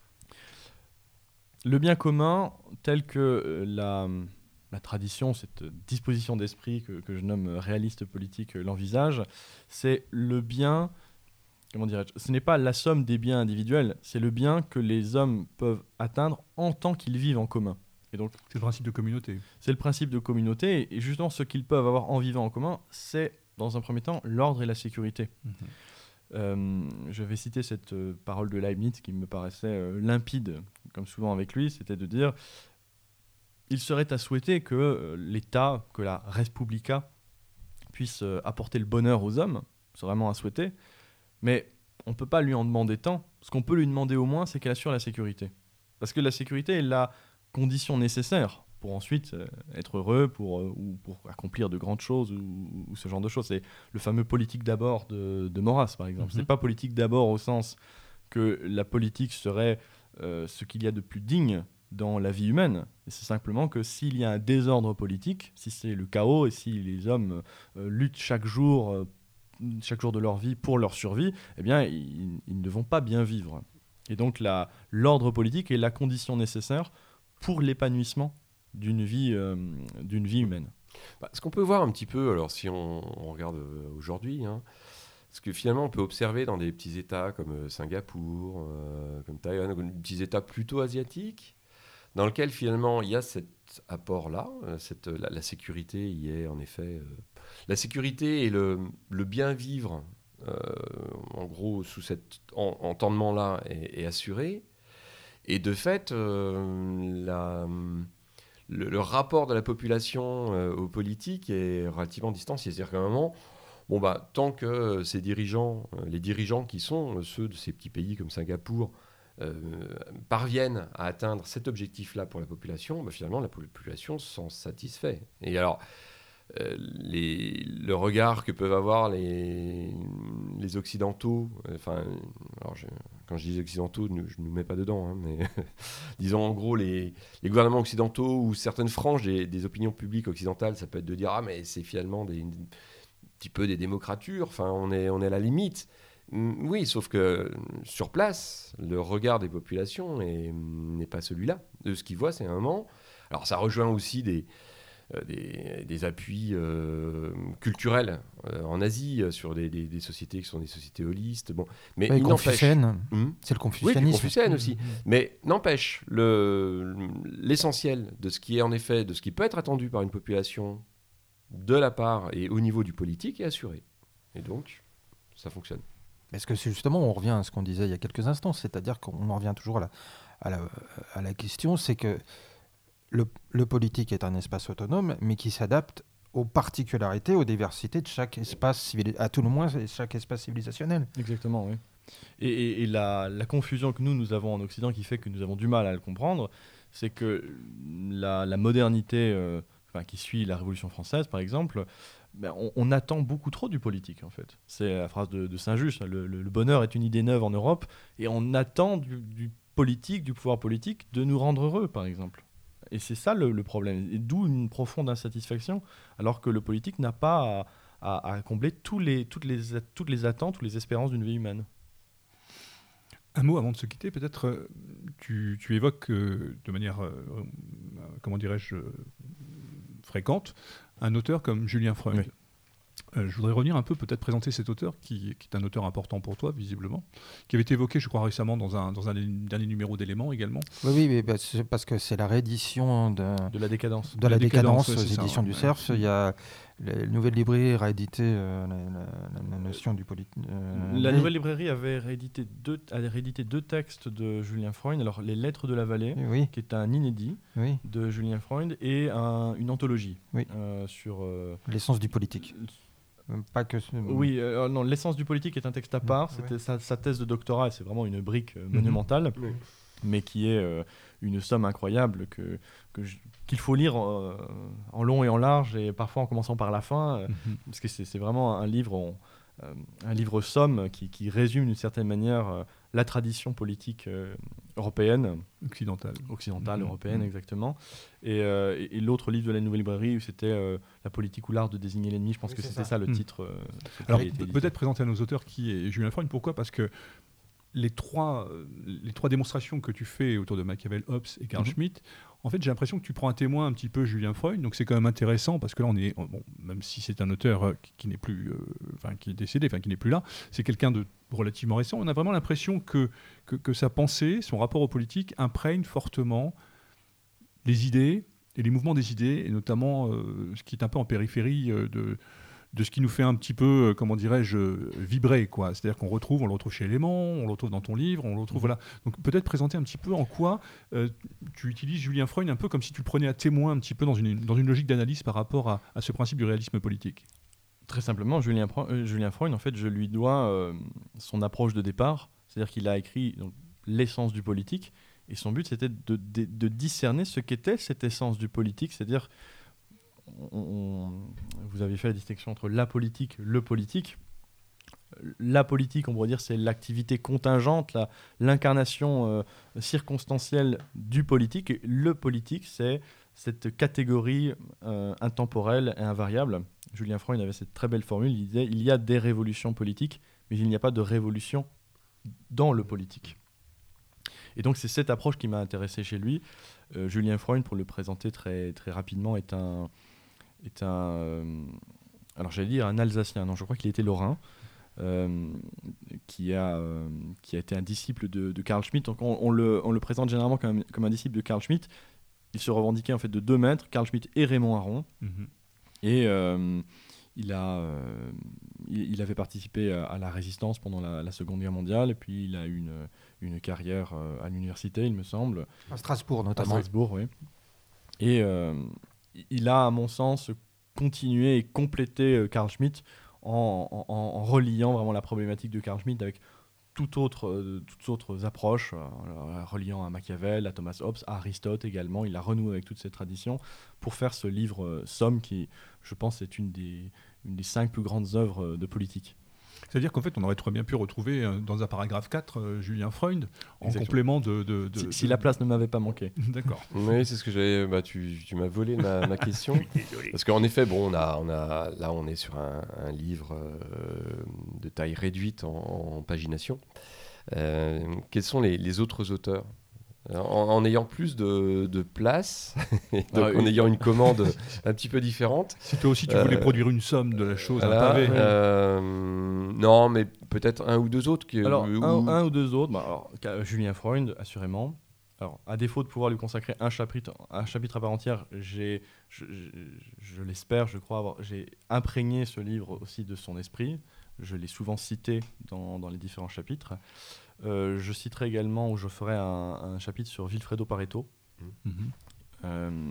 Le bien commun, tel que euh, la... la tradition, cette disposition d'esprit que, que je nomme réaliste politique l'envisage, c'est le bien, comment dirais-je, ce n'est pas la somme des biens individuels, c'est le bien que les hommes peuvent atteindre en tant qu'ils vivent en commun. Et donc, c'est le principe de communauté. C'est le principe de communauté, et justement ce qu'ils peuvent avoir en vivant en commun, c'est dans un premier temps l'ordre et la sécurité. Mmh. Euh, je vais citer cette euh, parole de Leibniz qui me paraissait euh, limpide, comme souvent avec lui, c'était de dire: il serait à souhaiter que euh, l'État, que la Respublica puisse euh, apporter le bonheur aux hommes, c'est vraiment à souhaiter, mais on ne peut pas lui en demander tant. Ce qu'on peut lui demander au moins, c'est qu'elle assure la sécurité. Parce que la sécurité est la condition nécessaire pour ensuite euh, être heureux, pour, euh, ou pour accomplir de grandes choses, ou, ou ce genre de choses. C'est le fameux politique d'abord de, de Maurras, par exemple. Mm-hmm. C'est pas politique d'abord au sens que la politique serait euh, ce qu'il y a de plus digne dans la vie humaine. Et c'est simplement que s'il y a un désordre politique, si c'est le chaos et si les hommes euh, luttent chaque jour, euh, chaque jour de leur vie pour leur survie, eh bien, ils, ils ne vont pas bien vivre. Et donc, la, l'ordre politique est la condition nécessaire pour l'épanouissement d'une vie, euh, d'une vie humaine. Bah, ce qu'on peut voir un petit peu, alors si on, on regarde aujourd'hui, hein, ce que finalement on peut observer dans des petits États comme Singapour, euh, comme Taïwan, comme des petits États plutôt asiatiques, dans lequel finalement il y a cet apport-là, cette, la, la sécurité y est en effet... Euh, la sécurité et le, le bien vivre, euh, en gros, sous cet en, entendement-là est, est assuré. Et de fait, euh, la, le, le rapport de la population euh, aux politiques est relativement distancié. C'est-à-dire qu'à un moment, bon, bah, tant que ces dirigeants, euh, les dirigeants qui sont ceux de ces petits pays comme Singapour, Euh, parviennent à atteindre cet objectif-là pour la population, bah finalement la population s'en satisfait. Et alors, euh, les, le regard que peuvent avoir les, les Occidentaux, enfin, euh, alors je, quand je dis Occidentaux, je ne nous mets pas dedans, hein, mais disons en gros les, les gouvernements occidentaux ou certaines franges des, des opinions publiques occidentales, ça peut être de dire ah mais c'est finalement des, un petit peu des démocratures, enfin on est, on est à la limite. Oui, sauf que sur place, le regard des populations est, n'est pas celui-là. De ce qu'ils voient, c'est un moment. Alors, ça rejoint aussi des, euh, des, des appuis euh, culturels euh, en Asie sur des, des, des sociétés qui sont des sociétés holistes. Bon, mais ouais, il Confucienne, hum c'est le confucianisme. Oui, le confucianisme aussi. Mmh. Mais n'empêche, le, l'essentiel de ce qui est en effet, de ce qui peut être attendu par une population de la part et au niveau du politique est assuré. Et donc, ça fonctionne. Parce que c'est justement, on revient à ce qu'on disait il y a quelques instants, c'est-à-dire qu'on en revient toujours à la, à la, à la question, c'est que le, le politique est un espace autonome, mais qui s'adapte aux particularités, aux diversités de chaque espace, civili- à tout le moins chaque espace civilisationnel. Exactement, oui. Et, et, et la, la confusion que nous, nous avons en Occident, qui fait que nous avons du mal à le comprendre, c'est que la, la modernité euh, enfin, qui suit la Révolution française, par exemple, ben, on, on attend beaucoup trop du politique, en fait. C'est la phrase de, de Saint-Just, le, le, le bonheur est une idée neuve en Europe, et on attend du, du politique, du pouvoir politique, de nous rendre heureux, par exemple. Et c'est ça le, le problème, et d'où une profonde insatisfaction, alors que le politique n'a pas à, à, à combler tous les, toutes, les, toutes les attentes, toutes les espérances d'une vie humaine. Un mot avant de se quitter, peut-être, euh, tu, tu évoques euh, de manière, euh, comment dirais-je, euh, fréquente, un auteur comme Julien Freund. Oui. Euh, je voudrais revenir un peu, peut-être présenter cet auteur, qui, qui est un auteur important pour toi, visiblement, qui avait été évoqué, je crois, récemment dans un, dans un dernier numéro d'Éléments également. Oui, oui, mais bah, c'est parce que c'est la réédition de, De la décadence. de la, la décadence, décadence aux ouais, éditions ça, du ouais. Cerf. Il y a la Nouvelle Librairie a réédité euh, la, la, la notion du politique. Euh, la oui. Nouvelle Librairie avait réédité deux, avait réédité deux textes de Julien Freund. Alors, Les Lettres de la Vallée, Oui, qui est un inédit oui, de Julien Freund, et un, une anthologie Oui. euh, sur... euh, l'essence du politique. Pas que. Oui, euh, non, L'essence du politique est un texte à part. C'était Ouais. sa, sa thèse de doctorat, et c'est vraiment une brique euh, monumentale, Oui. mais qui est euh, une somme incroyable que, que je- qu'il faut lire euh, en long et en large, et parfois en commençant par la fin, euh, Mhm. parce que c'est, c'est vraiment un livre, en- euh, un livre somme qui, qui résume d'une certaine manière euh, la tradition politique euh, européenne. Occidental. Occidentale, Mhm. européenne, Mhm. exactement. Et, euh, et, et l'autre livre de la Nouvelle Librairie, c'était euh, La politique ou l'art de désigner l'ennemi. Je pense Oui, que c'est c'était ça. ça, le Mhm. titre. euh, Alors, qui a été pe- édité. peut-être présenter à nos auteurs qui est Julien Freund. Pourquoi ? Parce que les trois, euh, les trois démonstrations que tu fais autour de Machiavel, Hobbes et Carl Mhm. Schmitt, en fait, j'ai l'impression que tu prends un témoin un petit peu Julien Freund, donc c'est quand même intéressant parce que là, on est, bon, même si c'est un auteur euh, qui, qui n'est plus, euh, enfin, qui est décédé, enfin, qui n'est plus là, c'est quelqu'un de relativement récent. On a vraiment l'impression que, que, que sa pensée, son rapport aux politiques imprègne fortement les idées et les mouvements des idées, et notamment euh, ce qui est un peu en périphérie euh, de de ce qui nous fait un petit peu, euh, comment dirais-je, euh, vibrer, quoi. C'est-à-dire qu'on retrouve, on le retrouve chez Éléments, on le retrouve dans ton livre, on le retrouve, Mhm. voilà. Donc peut-être présenter un petit peu en quoi euh, tu utilises Julien Freund un peu comme si tu le prenais à témoin un petit peu dans une, dans une logique d'analyse par rapport à, à ce principe du réalisme politique. Très simplement, Julien, Pro- euh, Julien Freund, en fait, je lui dois euh, son approche de départ. C'est-à-dire qu'il a écrit donc, l'essence du politique, et son but, c'était de, de, de discerner ce qu'était cette essence du politique. C'est-à-dire, on- on- vous avez fait la distinction entre la politique, le politique. La politique, on pourrait dire, c'est l'activité contingente, la- l'incarnation euh, circonstancielle du politique. Et le politique, c'est cette catégorie euh, intemporelle et invariable. Julien Freund avait cette très belle formule, il disait il y a des révolutions politiques, mais il n'y a pas de révolution dans le politique. Et donc c'est cette approche qui m'a intéressé chez lui. Euh, Julien Freund, pour le présenter très, très rapidement, est un, est un euh, alors j'allais dire un Alsacien, non, je crois qu'il était lorrain, euh, qui, a, euh, qui a été un disciple de, de Carl Schmitt. Donc on, on, le, on le présente généralement comme, comme un disciple de Carl Schmitt. Il se revendiquait en fait de deux maîtres, Carl Schmitt et Raymond Aron. Mhm. Et euh, il, a, euh, il, il avait participé à, à la résistance pendant la, la Seconde Guerre mondiale, et puis il a eu une, une carrière euh, à l'université, il me semble, À Strasbourg à notamment. Strasbourg, oui. Et euh, il a, à mon sens, continué et complété euh, Carl Schmitt en, en, en reliant vraiment la problématique de Carl Schmitt avec toute autre, euh, toutes autres approches, euh, reliant à Machiavel, à Thomas Hobbes, à Aristote également. Il a renoué avec toutes ces traditions pour faire ce livre euh, Somme qui, je pense, est une des, une des cinq plus grandes œuvres euh, de politique. C'est-à-dire qu'en fait, on aurait très bien pu retrouver euh, dans un paragraphe quatre euh, Julien Freund en Exactement. complément de... de, de- Si, de- si la place ne m'avait pas manqué. D'accord. Oui, c'est ce que j'avais. Bah, tu tu m'as volé ma, ma question. Parce qu'en effet, bon, on a, on a, là, on est sur un, un livre euh, de taille réduite en, en pagination. Euh, quels sont les, les autres auteurs en, en ayant plus de, de place, et donc Ah, en oui. ayant une commande un petit peu différente. Si toi aussi tu voulais Euh, produire une somme de la chose, un Voilà, pavé. euh, non, mais peut-être un ou deux autres. Qui, Alors, ou- un, un ou deux autres, bah, alors, Ca- Julien Freund, assurément. Alors, à défaut de pouvoir lui consacrer un chapitre, un chapitre à part entière, j'ai, je, je- je l'espère, je crois, avoir, j'ai imprégné ce livre aussi de son esprit. Je l'ai souvent cité dans, dans les différents chapitres. Euh, je citerai également, ou je ferai un, un chapitre sur Vilfredo Pareto. Mhm. Euh,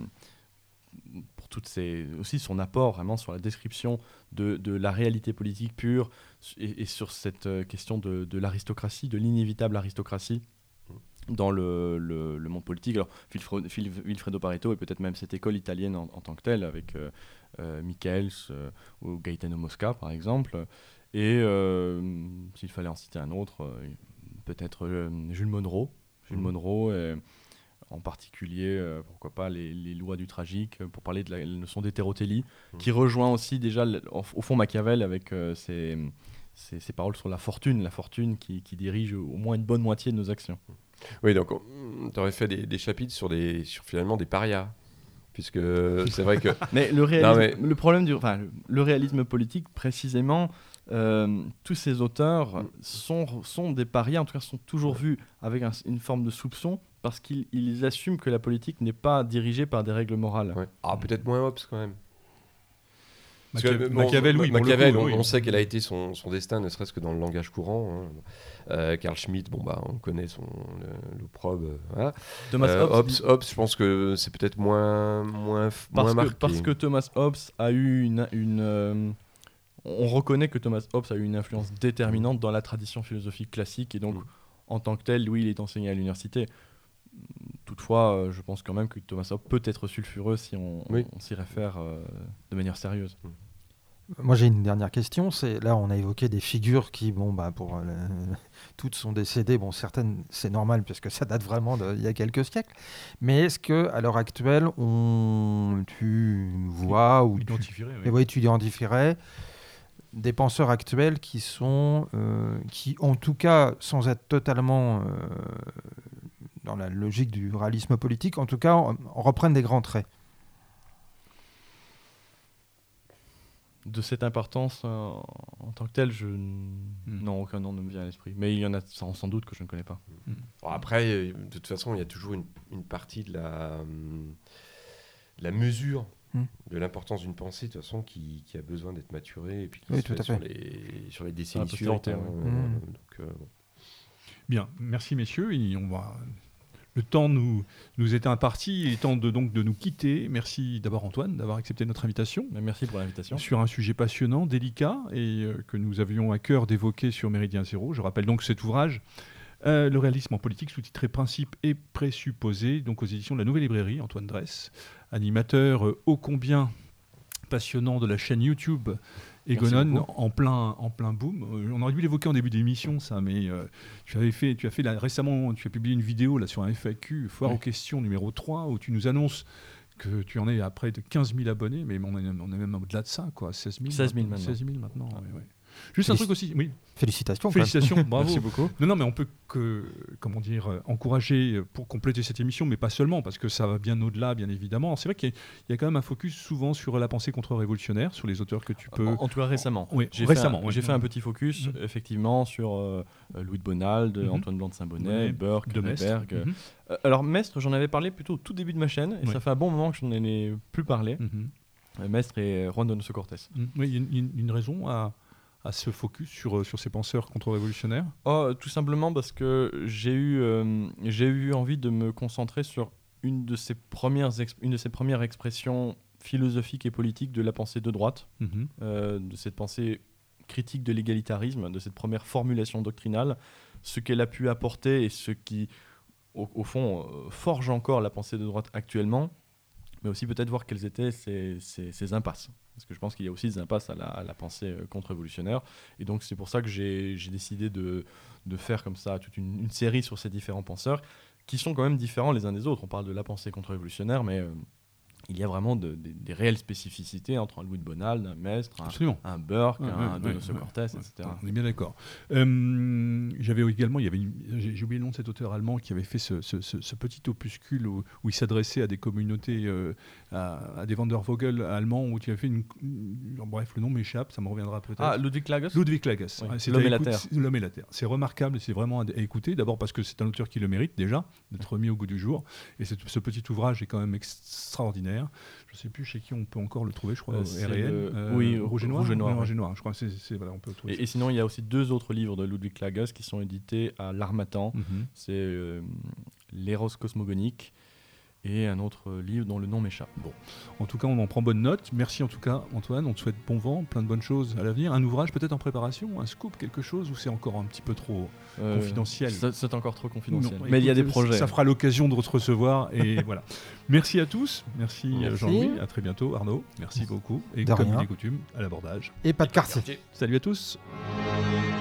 pour toutes ces, aussi son apport vraiment sur la description de, de la réalité politique pure et, et sur cette euh, question de, de l'aristocratie, de l'inévitable aristocratie dans le, le, le monde politique. Alors, Vilfredo, Vilfredo Pareto et peut-être même cette école italienne en, en tant que telle, avec euh, euh, Michels euh, ou Gaetano Mosca, par exemple. Et euh, s'il fallait en citer un autre, euh, peut-être euh, Jules Monroe. Jules mmh. Monroe, et, en particulier, euh, pourquoi pas, les, les lois du tragique, pour parler de la, la notion d'hétérotélie, mmh. qui rejoint aussi déjà, au, au fond, Machiavel avec euh, ses, ses, ses paroles sur la fortune, la fortune qui, qui dirige au moins une bonne moitié de nos actions. Oui, donc tu aurais fait des, des chapitres sur, des, sur finalement des parias. Puisque c'est vrai que. mais le réalisme, non, mais... le problème du, enfin, le, le réalisme politique, précisément, euh, tous ces auteurs sont, sont des parias, en tout cas, sont toujours vus avec un, une forme de soupçon, parce qu'ils ils assument que la politique n'est pas dirigée par des règles morales. Ouais. Ah, peut-être moins Hobbes quand même. Machiavel, que, bon, Machiavel, oui. Machiavel, coup, on, oui. on sait quel a été son, son destin, ne serait-ce que dans le langage courant. Hein. Euh, Carl Schmitt, bon bah, on connaît son le, l'opprobre. Euh, voilà. Thomas euh, Hobbes, Hobbes, Hobbes, je pense que c'est peut-être moins moins parce moins que, marqué. Parce que Thomas Hobbes a eu une, une euh, on reconnaît que Thomas Hobbes a eu une influence déterminante dans la tradition philosophique classique, et donc mmh. en tant que tel, oui, il est enseigné à l'université. Toutefois, euh, je pense quand même que Thomas Hobbes peut être sulfureux si on, oui. on, on s'y réfère euh, de manière sérieuse. Mmh. Moi, j'ai une dernière question. C'est, là, on a évoqué des figures qui, bon, bah, pour euh, toutes sont décédées. Bon, certaines, c'est normal puisque ça date vraiment d'il y a quelques siècles. Mais est-ce que, à l'heure actuelle, on, tu vois ou identifierais, tu, oui. Oui, tu identifierais des penseurs actuels qui sont, euh, qui, en tout cas, sans être totalement euh, dans la logique du réalisme politique, en tout cas, on, on reprennent des grands traits. De cette importance euh, en tant que telle, je n... mm. non, aucun nom ne me vient à l'esprit. Mais il y en a sans, sans doute que je ne connais pas. Mm. Bon, après, de toute façon, il y a toujours une, une partie de la, de la mesure mm. de l'importance d'une pensée, de toute façon, qui, qui a besoin d'être maturée et puis qui oui, se tout fait à sur, fait. les, sur les décennies ah, suivantes. Hein, ouais. euh, mm. donc, euh, bon. Bien, merci messieurs. Et on va... Le temps nous, nous est imparti, il est temps de, donc, de nous quitter. Merci d'abord Antoine d'avoir accepté notre invitation. Merci pour l'invitation. Sur un sujet passionnant, délicat, et euh, que nous avions à cœur d'évoquer sur Méridien Zéro. Je rappelle donc cet ouvrage, euh, Le réalisme en politique, sous-titré Principes et présupposés, donc aux éditions de la Nouvelle Librairie, Antoine Dresse, animateur euh, ô combien passionnant de la chaîne YouTube Egonon, en plein, en plein boom. Euh, on aurait dû l'évoquer en début d'émission, ça, mais euh, tu, avais fait, tu as fait là, récemment, tu as publié une vidéo là, sur un F A Q, Foire oui. aux questions numéro trois, où tu nous annonces que tu en es à près de quinze mille abonnés, mais on est, on est même au-delà de ça, quoi, seize mille. seize mille maintenant. seize mille maintenant, ah. ouais, ouais. Juste Félic- un truc aussi, oui. Félicitations. Félicitations, bravo. Merci beaucoup. Non, non, mais on peut que, comment dire, euh, encourager pour compléter cette émission, mais pas seulement, parce que ça va bien au-delà, bien évidemment. Alors, c'est vrai qu'il y a, il y a quand même un focus souvent sur la pensée contre-révolutionnaire, sur les auteurs que tu peux. En, en tout cas, récemment. Oui, j'ai récemment. Fait un, oui. J'ai fait un petit focus, mmh. effectivement, sur euh, Louis de Bonald, mmh. Antoine Blanc de Saint-Bonnet, ouais. Burke, de Mestre. Mmh. Euh, alors, Mestre, j'en avais parlé plutôt au tout début de ma chaîne, et oui. ça fait un bon moment que je n'en ai plus parlé. Mmh. Mestre et Juan Donoso Cortés. Mmh. Oui, il y a une, une raison à. à ce focus sur, sur ces penseurs contre-révolutionnaires ? Oh, tout simplement parce que j'ai eu, euh, j'ai eu envie de me concentrer sur une de ces premières, exp- une de ces premières expressions philosophiques et politiques de la pensée de droite, mm-hmm. euh, de cette pensée critique de l'égalitarisme, de cette première formulation doctrinale, ce qu'elle a pu apporter et ce qui, au, au fond, euh, forge encore la pensée de droite actuellement, mais aussi peut-être voir quelles étaient ces, ces, ces impasses. Parce que je pense qu'il y a aussi des impasses à la, à la pensée contre-révolutionnaire. Et donc c'est pour ça que j'ai, j'ai décidé de, de faire comme ça toute une, une série sur ces différents penseurs, qui sont quand même différents les uns des autres. On parle de la pensée contre-révolutionnaire, mais euh, il y a vraiment de, de, des réelles spécificités entre un Louis de Bonald, un Mestre, un, un Burke, ouais, un ouais, Donoso ouais, Cortés, ouais, et cetera. On est bien d'accord. Euh, j'avais également, il y avait une, j'ai, j'ai oublié le nom de cet auteur allemand qui avait fait ce, ce, ce, ce petit opuscule où, où il s'adressait à des communautés, euh, à, à des Wandervogel allemands, où tu avais fait une, une, bref, le nom m'échappe, ça me reviendra peut-être. Ah, Ludwig Klages. Ludwig Klages. Oui. Ouais, c'est L'homme et la terre. L'homme et la terre. C'est remarquable, c'est vraiment à, à écouter. D'abord parce que c'est un auteur qui le mérite déjà d'être mis au goût du jour, et c'est, ce petit ouvrage est quand même extraordinaire. Je ne sais plus chez qui on peut encore le trouver, je crois, euh, R et N. Le... Euh, oui, Rouge et Noir. Rouge et Noir, Rouge et Noir. Je crois que c'est, c'est, voilà, on peut le trouver. Et, et sinon, il y a aussi deux autres livres de Ludwig Klages qui sont édités à l'Harmattan. Mm-hmm. C'est euh, L'Éros cosmogonique et un autre livre dont le nom m'échappe. Bon, en tout cas, on en prend bonne note. Merci en tout cas, Antoine. On te souhaite bon vent, plein de bonnes choses à l'avenir. Un ouvrage peut-être en préparation, un scoop, quelque chose, ou c'est encore un petit peu trop euh, confidentiel ? c'est, c'est encore trop confidentiel. Non, mais écoute, il y a des projets. Ça fera l'occasion de te recevoir. Et voilà. Merci à tous. Merci, Merci. Jean-Louis. À très bientôt, Arnaud. Merci beaucoup. Et de comme rien. il est coutume, à l'abordage. Et pas de quartier. Salut à tous.